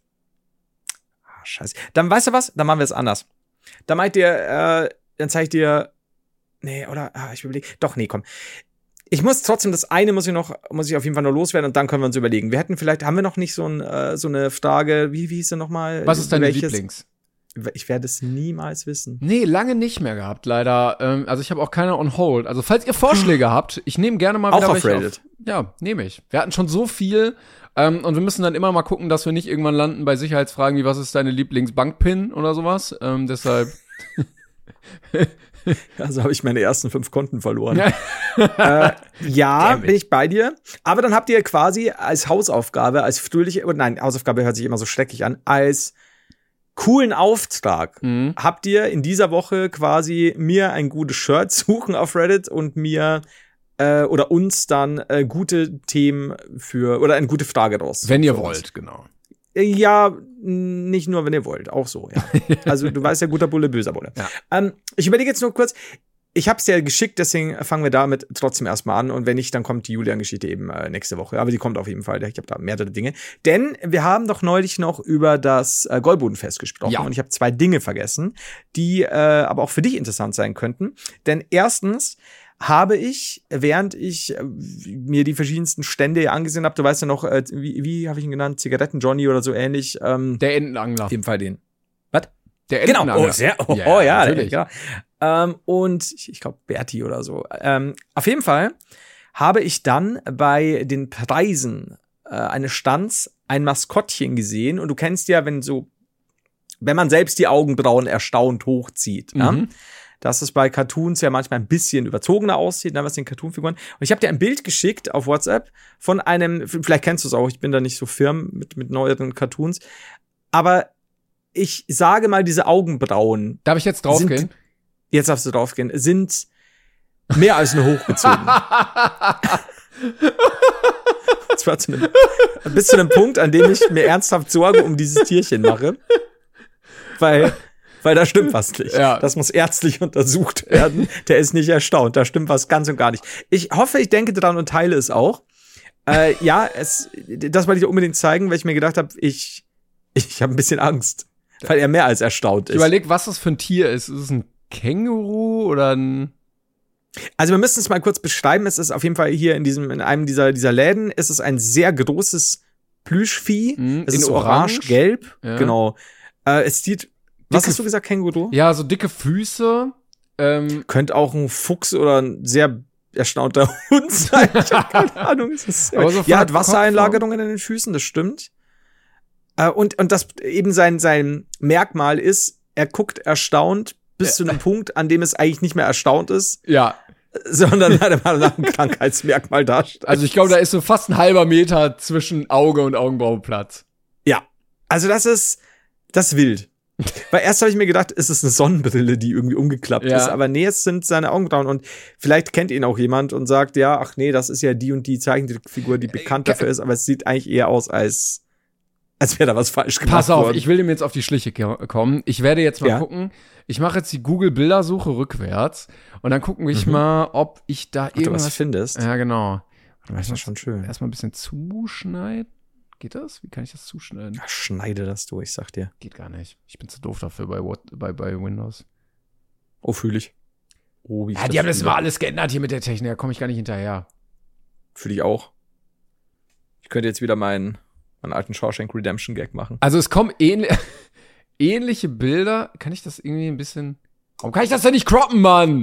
Ah, scheiße. Dann weißt du was? Dann machen wir es anders. Dann mach ich dir, äh, dann zeige ich dir, nee, oder, ah, ich überlege, doch, nee, komm. Ich muss trotzdem, das eine muss ich noch, muss ich auf jeden Fall noch loswerden und dann können wir uns überlegen. Wir hätten vielleicht, haben wir noch nicht so, ein, äh, so eine Frage, wie, wie hieß sie nochmal? Was ist deine Welches? Lieblings? Ich werde es niemals wissen. Nee, lange nicht mehr gehabt, leider. Ähm, also ich habe auch keine on hold. Also falls ihr Vorschläge habt, ich nehme gerne mal auch wieder auf welche Reddit. Auf. Ja, nehme ich. Wir hatten schon so viel ähm, und wir müssen dann immer mal gucken, dass wir nicht irgendwann landen bei Sicherheitsfragen wie, was ist deine Lieblingsbankpin oder sowas. Ähm, deshalb Also habe ich meine ersten fünf Konten verloren. äh, ja, bin ich bei dir. Aber dann habt ihr quasi als Hausaufgabe, als fröhliche, oder nein, Hausaufgabe hört sich immer so schrecklich an, als coolen Auftrag Mhm. habt ihr in dieser Woche quasi mir ein gutes Shirt suchen auf Reddit und mir äh, oder uns dann äh, gute Themen für, oder eine gute Frage raus. Wenn ihr für uns. wollt, genau. Ja, nicht nur, wenn ihr wollt, auch so, ja. Also du weißt ja, guter Bulle, böser Bulle. Ja. Ähm, ich überlege jetzt nur kurz, ich habe es dir geschickt, deswegen fangen wir damit trotzdem erstmal an und wenn nicht, dann kommt die Julian-Geschichte eben äh, nächste Woche. Aber die kommt auf jeden Fall, ich habe da mehrere Dinge. Denn wir haben doch neulich noch über das äh, Goldbodenfest gesprochen Ja. und ich habe zwei Dinge vergessen, die äh, aber auch für dich interessant sein könnten. Denn erstens habe ich, während ich äh, mir die verschiedensten Stände angesehen habe, du weißt ja noch, äh, wie, wie habe ich ihn genannt, Zigaretten-Johnny oder so ähnlich. Ähm, Der Entenangler. auf jeden Fall den. Was? Der Genau, Entenangler. oh, sehr, oh, Ja, oh ja, natürlich. ja. Ähm, und ich, ich glaube, Berti oder so. Ähm, auf jeden Fall habe ich dann bei den Preisen äh, eines Stands ein Maskottchen gesehen. Und du kennst ja, wenn so, wenn man selbst die Augenbrauen erstaunt hochzieht, Mhm. ja, dass es bei Cartoons ja manchmal ein bisschen überzogener aussieht, ne, was den Cartoonfiguren. Und ich habe dir ein Bild geschickt auf WhatsApp von einem, vielleicht kennst du es auch, ich bin da nicht so firm mit, mit neueren Cartoons, aber ich sage mal, diese Augenbrauen, Darf ich jetzt draufgehen? jetzt darfst du draufgehen, sind mehr als nur hochgezogen. Das war zu einem, bis zu einem Punkt, an dem ich mir ernsthaft Sorge um dieses Tierchen mache. Weil, weil da stimmt was nicht. Ja. Das muss ärztlich untersucht werden. Der ist nicht erstaunt. Da stimmt was ganz und gar nicht. Ich hoffe, ich denke dran und teile es auch. Äh, ja, es, das wollte ich unbedingt zeigen, weil ich mir gedacht habe, ich, ich habe ein bisschen Angst, weil er mehr als erstaunt Ich ist. überleg, was das für ein Tier ist. Ist es ein Känguru oder ein Also wir müssen es mal kurz beschreiben. Es ist auf jeden Fall hier in diesem, in einem dieser, dieser Läden, ist es ein sehr großes Plüschvieh. Mhm, es in ist orange. orange-gelb. Ja. Genau. Äh, es sieht, was Dicke- hast du gesagt, Känguru? Ja, so dicke Füße. Ähm, Könnte auch ein Fuchs oder ein sehr erstaunter Hund sein. Ich habe keine Ahnung. Es ist Aber so von ja, der hat Wassereinlagerungen in den Füßen, das stimmt. Äh, und, und das eben sein, sein Merkmal ist, er guckt erstaunt bis zu einem Punkt, an dem es eigentlich nicht mehr erstaunt ist, ja, sondern meiner Meinung nach ein Krankheitsmerkmal darstellt. also ich glaube, da ist so fast ein halber Meter zwischen Auge und Augenbraue Platz. Ja. Also das ist, das ist wild. Weil erst habe ich mir gedacht, es ist eine Sonnenbrille, die irgendwie umgeklappt Ja. ist, aber nee, es sind seine Augenbrauen und vielleicht kennt ihn auch jemand und sagt, ja, ach nee, das ist ja die und die Zeichentrickfigur, die bekannt Äh, dafür ist, aber es sieht eigentlich eher aus, als als wäre da was falsch gemacht Pass auf, worden. ich will dem jetzt auf die Schliche ke- kommen. Ich werde jetzt mal Ja. gucken. Ich mache jetzt die Google-Bildersuche rückwärts und dann gucken wir Mhm. mal, ob ich da Ob du was irgendwas findest. Ja, genau. Das ist schon schön. Erstmal ein bisschen zuschneiden. Geht das? Wie kann ich das zuschneiden? Ja, schneide das durch, sag dir. Geht gar nicht. Ich bin zu doof dafür bei, What, bei, bei Windows. Oh, fühle ich. Oh, wie ich Ja, die haben das fühle. mal alles geändert hier mit der Technik. Da komme ich gar nicht hinterher. Fühle ich auch. Ich könnte jetzt wieder meinen, meinen alten Shawshank Redemption Gag machen. Also es kommen ähnli ähnliche Bilder. Kann ich das irgendwie ein bisschen... Warum kann ich das denn nicht croppen, Mann?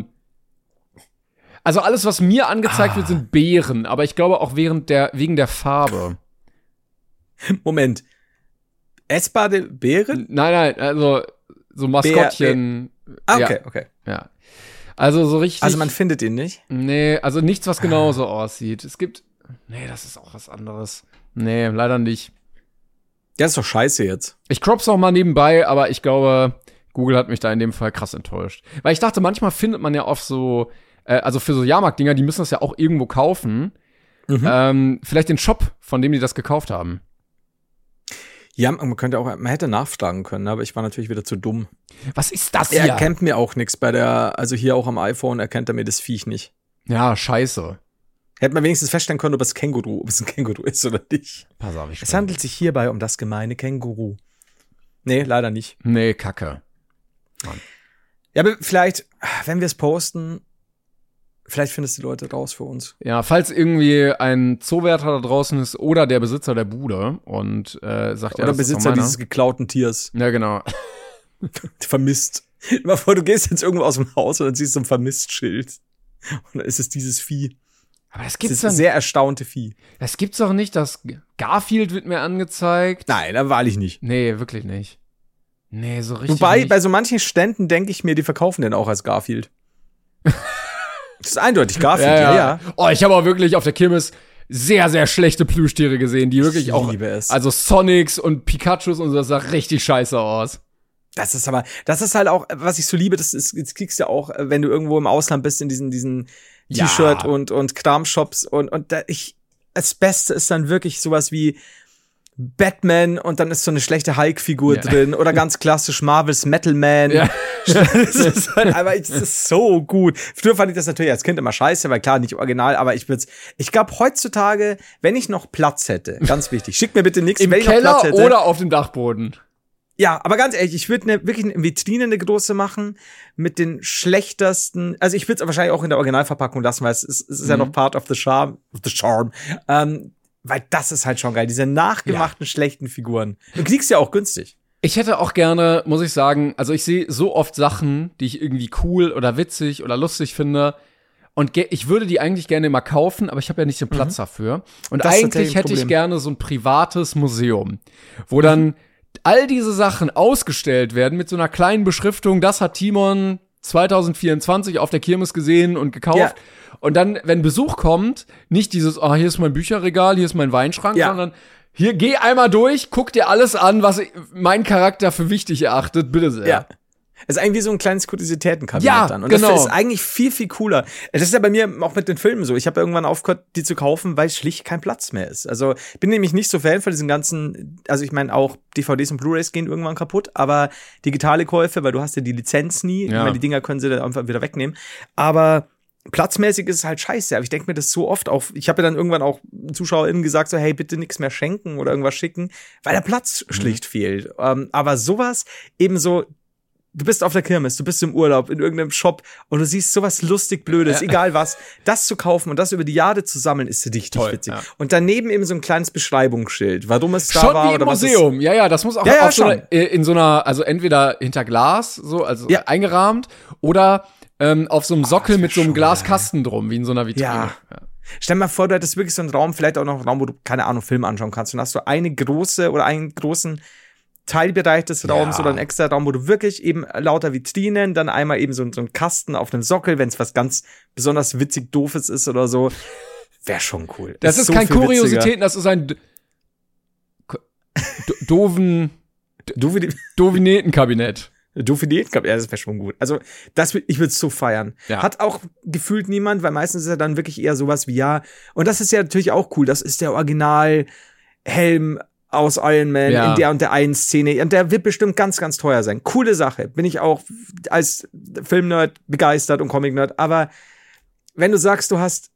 Also alles, was mir angezeigt Ah. wird, sind Beeren. Aber ich glaube auch während der, wegen der Farbe. Moment. Essbare Beeren? Nein, nein, also so Maskottchen. Ah, Ja, okay, okay. ja. Also so richtig. Also man findet ihn nicht. Nee, also nichts, was genauso aussieht. Es gibt. Nee, das ist auch was anderes. Nee, leider nicht. Ja, ist doch scheiße jetzt. Ich crop's auch mal nebenbei, aber ich glaube, Google hat mich da in dem Fall krass enttäuscht. Weil ich dachte, manchmal findet man ja oft so, äh, also für so Jahrmarkt-Dinger, die müssen das ja auch irgendwo kaufen. Mhm. Ähm, vielleicht den Shop, von dem die das gekauft haben. Ja, man könnte auch, man hätte nachfragen können, aber ich war natürlich wieder zu dumm. Was ist das Er hier? erkennt mir auch nichts bei der, also hier auch am iPhone erkennt er mir das Viech nicht. Ja, scheiße. Hätte man wenigstens feststellen können, ob es Känguru, ob es ein Känguru ist oder nicht. Pass auf, ich Es handelt sich hierbei um das gemeine Känguru. Nee, leider nicht. Nee, Kacke. Ja, aber vielleicht, wenn wir es posten, vielleicht findest du die Leute raus für uns. Ja, falls irgendwie ein Zoowärter da draußen ist oder der Besitzer der Bude und äh, sagt, ja, Oder das ist doch Besitzer meiner. dieses geklauten Tiers. Ja, genau. Vermisst. Stell dir mal vor, du gehst jetzt irgendwo aus dem Haus und dann siehst du ein Vermisst-Schild. Und dann ist es dieses Vieh. Aber das Das gibt's ist doch ein sehr erstaunte Vieh. Das gibt's doch nicht, dass Garfield wird mir angezeigt. Nein, da wahrlich nicht. Nee, wirklich nicht. Nee, so richtig Wobei, nicht. bei so manchen Ständen denke ich mir, die verkaufen den auch als Garfield. Das ist eindeutig Garfield, ja, ja. Oh, ich habe auch wirklich auf der Kirmes sehr, sehr schlechte Plüschtiere gesehen, die wirklich Ich auch, liebe es. also Sonics und Pikachus und so, das sah richtig scheiße aus. Das ist aber, das ist halt auch, was ich so liebe, das ist, das kriegst du ja auch, wenn du irgendwo im Ausland bist, in diesen, diesen Ja. T-Shirt und, und Kramshops und, und da, ich, das Beste ist dann wirklich sowas wie Batman und dann ist so eine schlechte Hulk-Figur Ja. drin oder ganz klassisch Marvels Metal Man. Ja. Das ist halt, aber es ist so gut. Früher fand ich das natürlich als Kind immer scheiße, weil klar, nicht original, aber ich würde ich glaube heutzutage, wenn ich noch Platz hätte, ganz wichtig, schick mir bitte nichts, Im wenn ich noch Keller Platz hätte. oder auf dem Dachboden. Ja, aber ganz ehrlich, ich würde ne, wirklich eine Vitrine eine große machen mit den schlechtesten, also ich würde es wahrscheinlich auch in der Originalverpackung lassen, weil es ist, es ist ja Mhm. noch part of the charm, of the charm, ähm, weil das ist halt schon geil, diese nachgemachten schlechten Figuren. Du kriegst ja auch günstig. Ich hätte auch gerne, muss ich sagen, also ich sehe so oft Sachen, die ich irgendwie cool oder witzig oder lustig finde. Und ge- ich würde die eigentlich gerne mal kaufen, aber ich habe ja nicht den Platz dafür. Und Das ist tatsächlich eigentlich ein hätte ich Problem. gerne so ein privates Museum, wo dann all diese Sachen ausgestellt werden mit so einer kleinen Beschriftung. Das hat Timon zwanzig vierundzwanzig auf der Kirmes gesehen und gekauft. Ja. Und dann, wenn Besuch kommt, nicht dieses, ah, hier ist mein Bücherregal, hier ist mein Weinschrank, Ja. sondern hier, geh einmal durch, guck dir alles an, was ich, mein Charakter für wichtig erachtet, bitte sehr. Ja. Es ist eigentlich wie so ein kleines Kuriositätenkabinett Ja, dann. Und genau. das ist eigentlich viel, viel cooler. Das ist ja bei mir auch mit den Filmen so. Ich habe irgendwann aufgehört, die zu kaufen, weil schlicht kein Platz mehr ist. Also ich bin nämlich nicht so Fan von diesen ganzen, also ich meine auch D V Ds und Blu-Rays gehen irgendwann kaputt, aber digitale Käufe, weil du hast ja die Lizenz nie, Ja. weil die Dinger können sie dann einfach wieder wegnehmen. Aber platzmäßig ist es halt scheiße, aber ich denke mir das so oft auch, ich habe ja dann irgendwann auch ZuschauerInnen gesagt, so hey, bitte nichts mehr schenken oder irgendwas schicken, weil der Platz schlicht mhm. fehlt. Ähm, aber sowas eben so, du bist auf der Kirmes, du bist im Urlaub, in irgendeinem Shop und du siehst sowas lustig Blödes, ja. egal was, das zu kaufen und das über die Jahre zu sammeln, ist richtig Toll, witzig. Ja. Und daneben eben so ein kleines Beschreibungsschild, warum es da schon war wie im oder was Museum. Ist. Ja, ja, das muss auch ja, ja, auf so einer, in so einer, also entweder hinter Glas, so, also ja. eingerahmt, oder ähm, auf so einem Sockel oh, mit so einem Glaskasten geil. Drum, wie in so einer Vitrine. Ja. Ja. Stell dir mal vor, du hättest wirklich so einen Raum, vielleicht auch noch einen Raum, wo du, keine Ahnung, Film anschauen kannst. Und hast du eine große oder einen großen Teilbereich des Raums ja. oder einen extra Raum, wo du wirklich eben lauter Vitrinen, dann einmal eben so, so einen Kasten auf einem Sockel, wenn es was ganz besonders witzig Doofes ist oder so. Wäre schon cool. Das ist, ist so kein Kuriositäten, das ist ein D- doofen Dovinetenkabinett. Dauphiné, ja, das wäre schon gut. Also, das, ich würde es so feiern. Ja. Hat auch gefühlt niemand, weil meistens ist er dann wirklich eher sowas wie, ja, und das ist ja natürlich auch cool, das ist der Original-Helm aus Iron Man ja. in der und der einen Szene. Und der wird bestimmt ganz, ganz teuer sein. Coole Sache. Bin ich auch als Filmnerd begeistert und Comic-Nerd. Aber wenn du sagst, du hast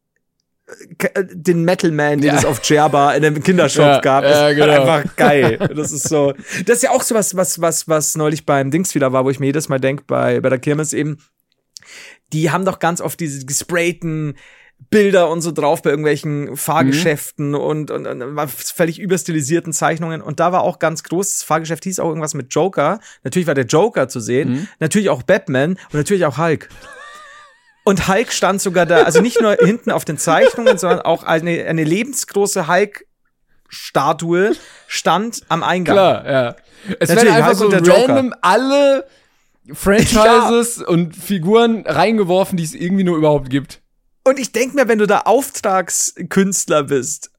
den Metal Man, den ja. es auf Djerba in einem Kindershop ja, gab, ist ja, genau. einfach geil. Das ist so, das ist ja auch so was, was, was, was neulich beim Dings wieder war, wo ich mir jedes Mal denke, bei, bei der Kirmes eben, die haben doch ganz oft diese gesprayten Bilder und so drauf bei irgendwelchen Fahrgeschäften mhm. und, und, und völlig überstilisierten Zeichnungen. Und da war auch ganz groß, das Fahrgeschäft hieß auch irgendwas mit Joker. Natürlich war der Joker zu sehen, mhm. natürlich auch Batman und natürlich auch Hulk. Und Hulk stand sogar da, also nicht nur hinten auf den Zeichnungen, sondern auch eine, eine lebensgroße Hulk-Statue stand am Eingang. Klar, ja. Es werden einfach so random alle Franchises ja. und Figuren reingeworfen, die es irgendwie nur überhaupt gibt. Und ich denk mir, wenn du da Auftragskünstler bist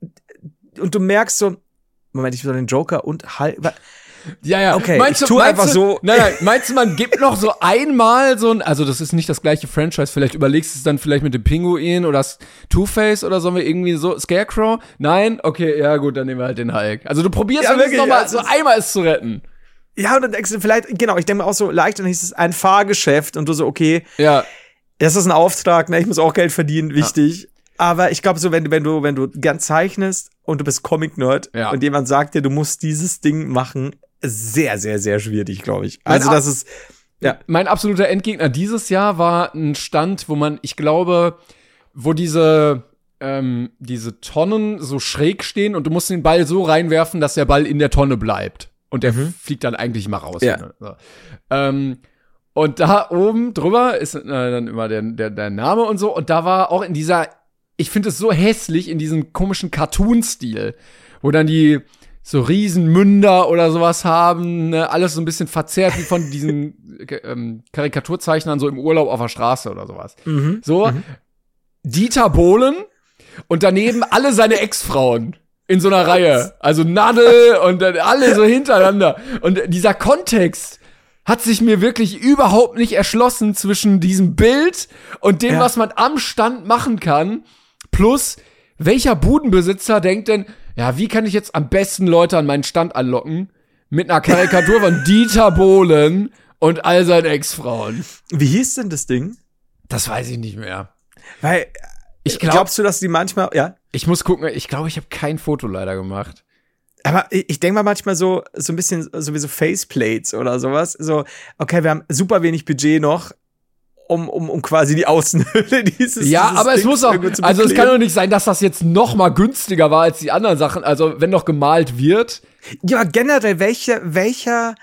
und du merkst so, Moment, ich will den Joker und Hulk. Ja, ja. Okay, meinst ich du, tu meinst einfach du, so. Nein, nein, meinst du, man gibt noch so einmal so ein, also das ist nicht das gleiche Franchise, vielleicht überlegst du es dann vielleicht mit dem Pinguin oder Two-Face oder sollen wir irgendwie so, Scarecrow? Nein? Okay, ja gut, dann nehmen wir halt den Hulk. Also du probierst ja, wirklich nochmal, so einmal es zu retten. Ja, und dann denkst du vielleicht, genau, ich denke mir auch so leicht, dann hieß es ein Fahrgeschäft und du so, okay. Ja. Das ist ein Auftrag, ne, ich muss auch Geld verdienen, wichtig. Ja. Aber ich glaube so, wenn du, wenn du, wenn du gern zeichnest und du bist Comic-Nerd ja. und jemand sagt dir, du musst dieses Ding machen, sehr, sehr, sehr schwierig, glaube ich. Also das ist, ja. Mein absoluter Endgegner dieses Jahr war ein Stand, wo man, ich glaube, wo diese, ähm, diese Tonnen so schräg stehen und du musst den Ball so reinwerfen, dass der Ball in der Tonne bleibt. Und der mhm. fliegt dann eigentlich mal raus. Ja. Ne? So. Ähm, und da oben drüber ist äh, dann immer der, der, der Name und so. Und da war auch in dieser, ich finde es so hässlich, in diesem komischen Cartoon-Stil, wo dann die so Riesenmünder oder sowas haben, ne? Alles so ein bisschen verzerrt wie von diesen ähm, Karikaturzeichnern so im Urlaub auf der Straße oder sowas. Mhm. So, mhm. Dieter Bohlen und daneben alle seine Ex-Frauen in so einer Reihe. Also Nadel und dann alle so hintereinander. Und dieser Kontext hat sich mir wirklich überhaupt nicht erschlossen zwischen diesem Bild und dem, ja. was man am Stand machen kann. Plus, welcher Budenbesitzer denkt denn, ja, wie kann ich jetzt am besten Leute an meinen Stand anlocken? Mit einer Karikatur von Dieter Bohlen und all seinen Ex-Frauen. Wie hieß denn das Ding? Das weiß ich nicht mehr. Weil, ich glaub, glaubst du, dass die manchmal, ja? Ich muss gucken, ich glaube, ich habe kein Foto leider gemacht. Aber ich denke mal manchmal so, so ein bisschen sowieso Faceplates oder sowas. So, okay, wir haben super wenig Budget noch, um, um, um quasi die Außenhülle dieses Ja, dieses aber Dings es muss auch, also es kann doch nicht sein, dass das jetzt noch mal günstiger war als die anderen Sachen. Also wenn noch gemalt wird. Ja, generell, welche, welcher,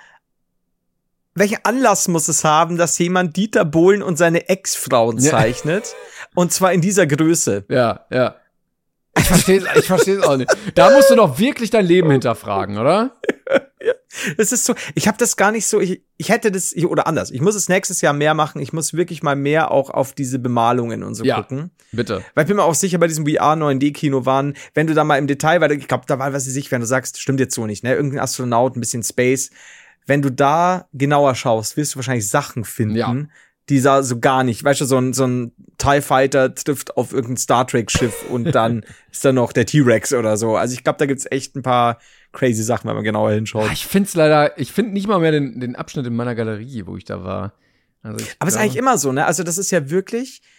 welcher Anlass muss es haben, dass jemand Dieter Bohlen und seine Ex-Frauen zeichnet? Ja. Und zwar in dieser Größe. Ja, ja. Ich verstehe ich verstehe es auch nicht. Da musst du doch wirklich dein Leben hinterfragen, oder? Ja, es ist so, ich habe das gar nicht so, ich, ich hätte das, ich, oder anders, ich muss es nächstes Jahr mehr machen, ich muss wirklich mal mehr auch auf diese Bemalungen und so ja, gucken. Bitte. Weil ich bin mir auch sicher, bei diesem V R neun D Kino waren, wenn du da mal im Detail, weil ich glaube, da war, was weiß ich, wenn du sagst, stimmt jetzt so nicht, ne, irgendein Astronaut, ein bisschen Space, wenn du da genauer schaust, wirst du wahrscheinlich Sachen finden, ja. die da so gar nicht, weißt du, so ein, so ein TIE Fighter trifft auf irgendein Star Trek Schiff und dann ist da noch der T-Rex oder so. Also ich glaube, da gibt's echt ein paar crazy Sachen, wenn man genauer hinschaut. Ich find's leider, ich finde nicht mal mehr den, den Abschnitt in meiner Galerie, wo ich da war. Also ich Aber es ist eigentlich immer so, ne? Also das ist ja wirklich,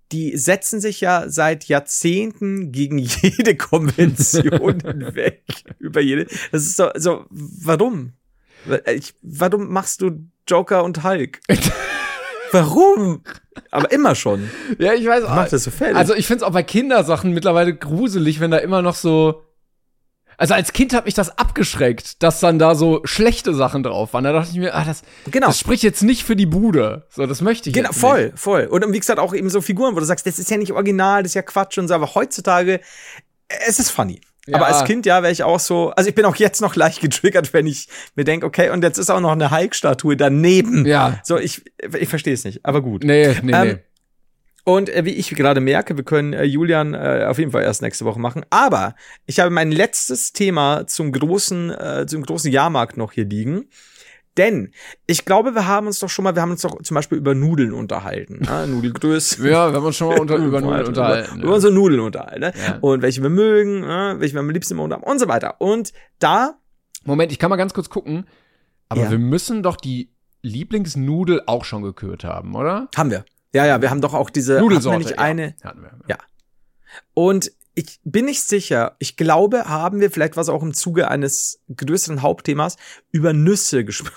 die setzen sich ja seit Jahrzehnten gegen jede Konvention hinweg. Über jede. Das ist so, so, warum? Ich, warum machst du Joker und Hulk? Warum? Aber immer schon. Ja, ich weiß auch. Macht das so fertig? Also ich finde es auch bei Kindersachen mittlerweile gruselig, wenn da immer noch so. Also als Kind hat mich das abgeschreckt, dass dann da so schlechte Sachen drauf waren. Da dachte ich mir, ah, das, genau. das spricht jetzt nicht für die Bude. So, das möchte ich genau, jetzt voll, nicht. voll. Und wie gesagt, auch eben so Figuren, wo du sagst, das ist ja nicht original, das ist ja Quatsch und so. Aber heutzutage, es ist funny. Ja. Aber als Kind, ja, wäre ich auch so, also ich bin auch jetzt noch leicht getriggert, wenn ich mir denke, okay, und jetzt ist auch noch eine Hulk-Statue daneben. Ja. So, ich, ich verstehe es nicht, aber gut. Nee, nee, ähm, nee. Und äh, wie ich gerade merke, wir können äh, Julian äh, auf jeden Fall erst nächste Woche machen. Aber ich habe mein letztes Thema zum großen, äh, zum großen Jahrmarkt noch hier liegen. Denn ich glaube, wir haben uns doch schon mal, wir haben uns doch zum Beispiel über Nudeln unterhalten. Ne? Nudelgröße. Ja, wir haben uns schon mal unter, über Nudeln unterhalten. Über, ja. über unsere Nudeln unterhalten. Ne? Ja. Und welche wir mögen, ne? Welche wir am liebsten immer haben und so weiter. Und da. Moment, ich kann mal ganz kurz gucken. Aber Ja. wir müssen doch die Lieblingsnudel auch schon gekürt haben, oder? Haben wir. Ja, ja, wir haben doch auch diese Nudelsorte. hatten wir nicht ja. eine. Hatten wir, Ja. Und ich bin nicht sicher. Ich glaube, haben wir, vielleicht war es auch im Zuge eines größeren Hauptthemas, über Nüsse gesprochen.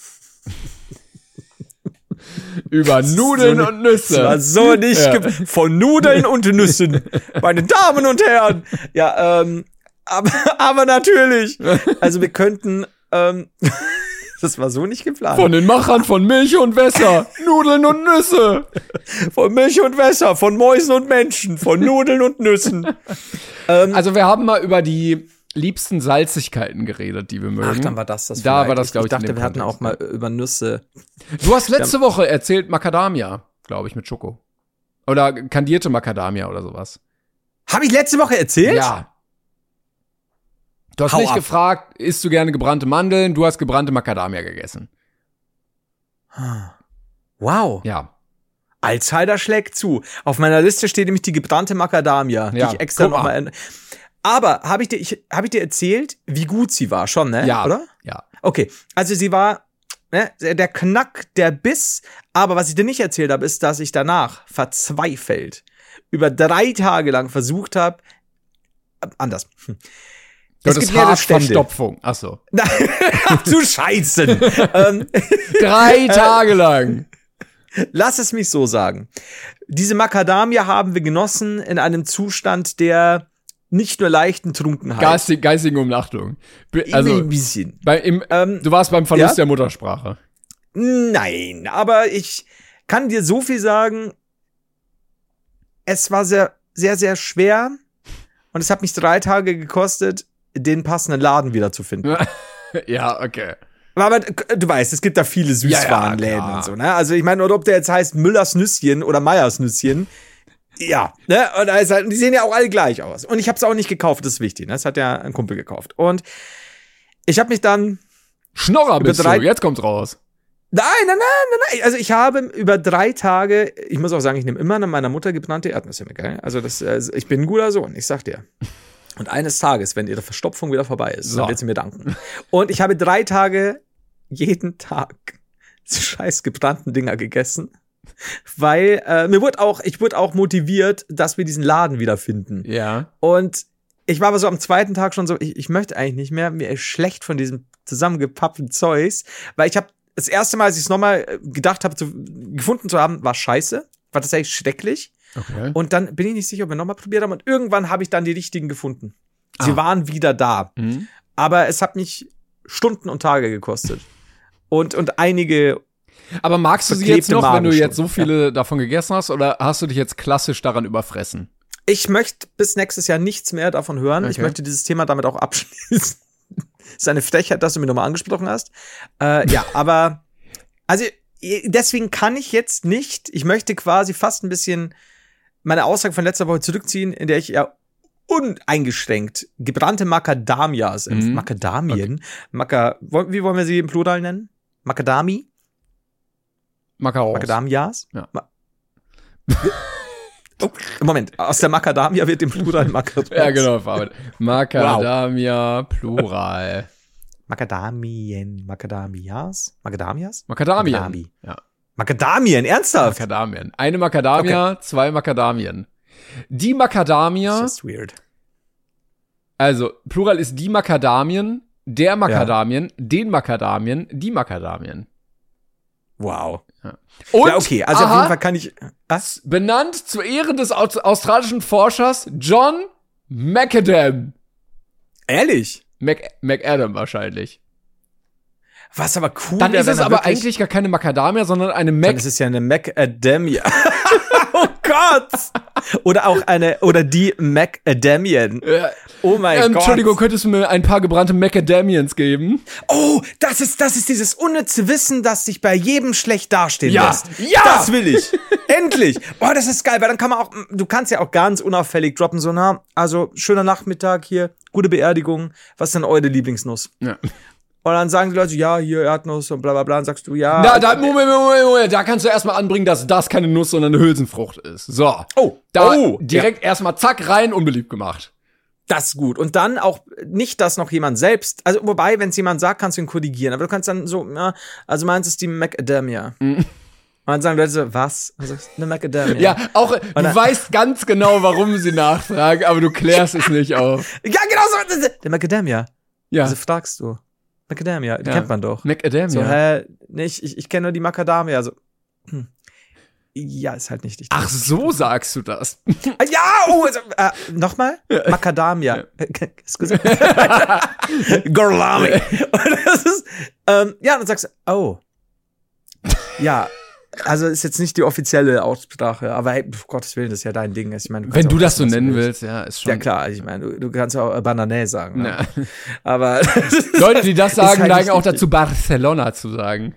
Über Nudeln so und Nüsse. Das war so nicht Ja. ge- von Nudeln und Nüssen, meine Damen und Herren. Ja, ähm, aber, aber natürlich. Also wir könnten, ähm, das war so nicht geplant. Von den Machern von Milch und Wässer. Nudeln und Nüsse. Von Milch und Wässer, von Mäusen und Menschen, von Nudeln und Nüssen. ähm, Also wir haben mal über die liebsten Salzigkeiten geredet, die wir mögen. Ach, dann war das das. Da vielleicht. war das, glaub ich. ich, in dachte, dem wir hatten Kontext, auch mal über Nüsse. Du hast letzte Woche erzählt Macadamia, glaube ich, mit Schoko. Oder kandierte Macadamia oder sowas. Habe ich letzte Woche erzählt? Ja. Du hast Hau mich ab. gefragt, isst du gerne gebrannte Mandeln? Du hast gebrannte Macadamia gegessen. Wow. Ja. Alzheimer schlägt zu. Auf meiner Liste steht nämlich die gebrannte Macadamia, Ja, die ich extra guck noch mal. Aber habe ich dir, ich, hab ich dir erzählt, wie gut sie war, schon, ne? Ja. Oder? Ja. Okay, also sie war, ne, der Knack, der Biss. Aber was ich dir nicht erzählt habe, ist, dass ich danach verzweifelt über drei Tage lang versucht habe, anders. Hm. Das ist Haarverstopfung. Ach so. Ach du Scheiße. ähm, Drei Tage lang. Lass es mich so sagen. Diese Macadamia haben wir genossen in einem Zustand der nicht nur leichten Trunkenheit. Geistig, geistigen Umnachtung. Be- Also, ein bisschen. bei, im, Ähm, du warst beim Verlust ja? der Muttersprache. Nein, aber ich kann dir so viel sagen. Es war sehr, sehr, sehr schwer und es hat mich drei Tage gekostet, den passenden Laden wiederzufinden. Ja, okay. Aber du weißt, es gibt da viele Süßwarenläden Ja, ja, klar. und so, ne? Also ich meine, oder ob der jetzt heißt Müllers Nüsschen oder Meyers Nüsschen. Ja, ne? Und da ist halt, die sehen ja auch alle gleich aus. Und ich habe es auch nicht gekauft, das ist wichtig, ne? Das hat ja ein Kumpel gekauft. Und ich habe mich dann Schnorrer Über bist drei- du, jetzt kommt's raus. Nein, nein, nein, nein, nein. Also ich habe über drei Tage, ich muss auch sagen, ich nehme immer meiner Mutter gebrannte Erdnüsse mit, gell? Also das, also ich bin ein guter Sohn, ich sag dir. Und eines Tages, wenn ihre Verstopfung wieder vorbei ist, So. dann wird sie mir danken. Und ich habe drei Tage jeden Tag diese scheiß gebrannten Dinger gegessen. Weil äh, mir wurde auch, ich wurde auch motiviert, dass wir diesen Laden wiederfinden. Ja. Und ich war aber so am zweiten Tag schon so, ich, ich möchte eigentlich nicht mehr, mir ist schlecht von diesem zusammengepappten Zeugs, weil ich habe das erste Mal, als ich es nochmal gedacht habe, zu, gefunden zu haben, war scheiße, war tatsächlich schrecklich. Okay. Und dann bin ich nicht sicher, ob wir nochmal probiert haben. Und irgendwann habe ich dann die richtigen gefunden. Sie Ah. waren wieder da. Mhm. Aber es hat mich Stunden und Tage gekostet. Und, und einige, Aber magst du sie Verklebte jetzt noch, wenn du Magenstunden, jetzt so viele davon gegessen hast, oder hast du dich jetzt klassisch daran überfressen? ich möchte bis nächstes Jahr nichts mehr davon hören. Ich Okay. möchte dieses Thema damit auch abschließen. Es ist eine Frechheit, dass du mich nochmal angesprochen hast. Äh, ja, aber, also, deswegen kann ich jetzt nicht, ich möchte quasi fast ein bisschen meine Aussage von letzter Woche zurückziehen, in der ich ja uneingeschränkt gebrannte Macadamias, äh, Mhm. Macadamien, Maca, wo- wie wollen wir sie im Plural nennen? Macadami? Macarons. Macadamias? Ja. Ma oh, Moment, aus der Macadamia wird im Plural Macarons. Ja, genau, verarbeitet. Macadamia, Plural. Macadamien, Macadamias? Macadamias? Macadamien. Macadami. Ja. Macadamien, ernsthaft? Macadamien. Eine Macadamia, okay. Zwei Macadamien. Die Macadamia. Das ist weird. Also, Plural ist die Macadamien, der Macadamien, ja. Den Macadamien, die Macadamien. Wow. Ja. Und, ja, okay, also aha, auf jeden Fall kann ich. Was? Benannt zu Ehren des aus- australischen Forschers John Macadam. Ehrlich? Mac- McAdam wahrscheinlich. Was aber cool. Dann wär, ist es er aber eigentlich gar keine Macadamia, sondern eine Mac. Dann ist es ja eine Macadamia. Oh Gott! Oder auch eine, oder die Macadamien. Oh mein ähm, Gott. Entschuldigung, könntest du mir ein paar gebrannte Macadamians geben? Oh, das ist, das ist dieses unnütze Wissen, das dich bei jedem schlecht dastehen ja. lässt. Ja! Das will ich. Endlich. Oh, das ist geil, weil dann kann man auch, du kannst ja auch ganz unauffällig droppen, so, na, also, schöner Nachmittag hier, gute Beerdigung. Was ist denn eure Lieblingsnuss? Ja. Und dann sagen die Leute, ja, hier Erdnuss und bla bla bla. Und sagst du, ja. Na, da, Moment, Moment, Moment. Da kannst du erstmal anbringen, dass das keine Nuss, sondern eine Hülsenfrucht ist. So. Oh. Da oh, direkt ja. erstmal zack, rein, unbeliebt gemacht. Das ist gut. Und dann auch nicht, dass noch jemand selbst, also wobei, wenn es jemand sagt, kannst du ihn korrigieren. Aber du kannst dann so, ja, also meinst du, es ist die Macadamia. Mhm. Und dann sagen Leute so, was? Und sagst, eine Macadamia. Ja, auch, du dann, weißt ganz genau, warum sie nachfragen, aber du klärst es nicht auf. Ja, genau so. Der Macadamia. Ja. Also fragst du. Macadamia, die ja. kennt man doch. Macadamia. So, hä, nee, ich, ich, ich kenne nur die Macadamia. So, hm. Ja, ist halt nicht richtig. Ach, so sagst du das. Ja, oh, also, äh, nochmal? Macadamia. Ist gesagt. Gorlami. Und das ist, ähm, ja, dann sagst du, oh. Ja, also ist jetzt nicht die offizielle Aussprache, aber hey, um Gottes Willen, das ist ja dein Ding. Ich meine, du wenn du das so nennen willst, ja, ist schon. Ja, klar, ich meine, du, du kannst auch Banane sagen. Ne? Ja. Aber Leute, die das sagen, halt neigen auch dazu, Barcelona zu sagen.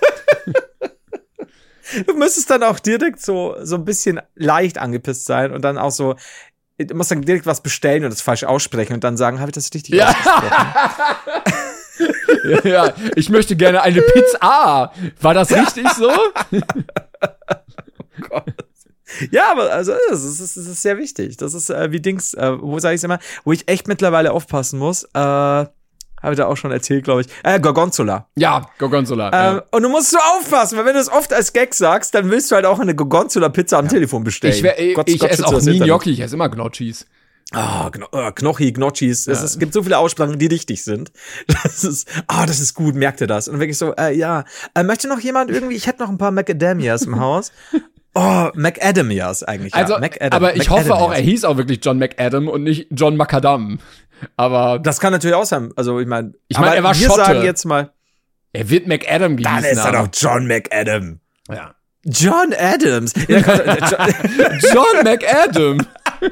Du müsstest dann auch direkt so, so ein bisschen leicht angepisst sein und dann auch so, du musst dann direkt was bestellen und das falsch aussprechen und dann sagen, habe ich das richtig ja. ausgesprochen? ja, ja, ich möchte gerne eine Pizza. War das richtig so? Oh Gott. Ja, aber also das ist, das ist sehr wichtig. Das ist äh, wie Dings, äh, wo sage ich es immer, wo ich echt mittlerweile aufpassen muss, äh, habe ich da auch schon erzählt, glaube ich. Äh, Gorgonzola. Ja, Gorgonzola. Ähm, ja. Und du musst so aufpassen, weil wenn du es oft als Gag sagst, dann willst du halt auch eine Gorgonzola-Pizza am ja. Telefon bestellen. Ich, wär, Gott, ich Gott, esse auch nie Gnocchi, ich esse immer Gnocchis. Ah, Gno- äh, Knochi, Gnocchis. Es, ja. Es gibt so viele Aussprachen, die richtig sind. Das ist, ah, oh, das ist gut, merkt ihr das? Und wirklich so, äh, ja. Äh, möchte noch jemand irgendwie, ich hätte noch ein paar Macadamias im Haus. Oh, Macadamias eigentlich. Also, ja. Macadam, aber ich Macadamias. hoffe auch, er hieß auch wirklich John Macadam und nicht John Macadam. Aber das kann natürlich auch sein. Also ich meine, ich meine, er war wir Schotte. sagen jetzt mal, er wird Macadam gehießen. Dann ist er doch John Macadam. Ja. John Adams. Ja, John Macadam.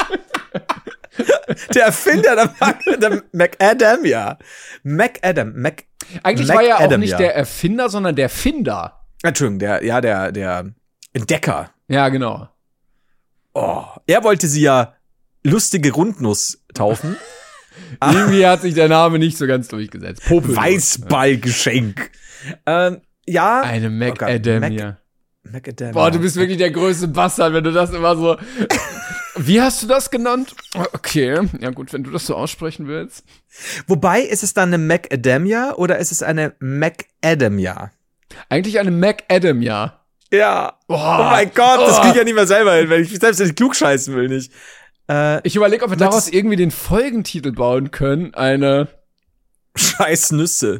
Der Erfinder der, Mac, der Macadam, ja. Macadam. Mac, Eigentlich Mac war er auch Adam, nicht ja. der Erfinder, sondern der Finder. Entschuldigung, der, ja, der, der Entdecker. Ja, genau. Oh, er wollte sie ja lustige Rundnuss taufen. Irgendwie hat sich der Name nicht so ganz durchgesetzt. Popelnuss. Weißballgeschenk. Ähm, ja. Eine Macadamia. Mac- Macadamia. Boah, du bist wirklich der größte Bastard, wenn du das immer so... Wie hast du das genannt? Okay, ja gut, wenn du das so aussprechen willst. Wobei, ist es dann eine Macadamia oder ist es eine Macadamia? Eigentlich eine Macadamia. Ja. Oh, oh mein Gott, das oh. krieg ich ja nicht mehr selber hin, wenn ich selbst nicht klug scheißen will, nicht. Äh, ich überlege, ob wir daraus irgendwie den Folgentitel bauen können. Eine Scheißnüsse.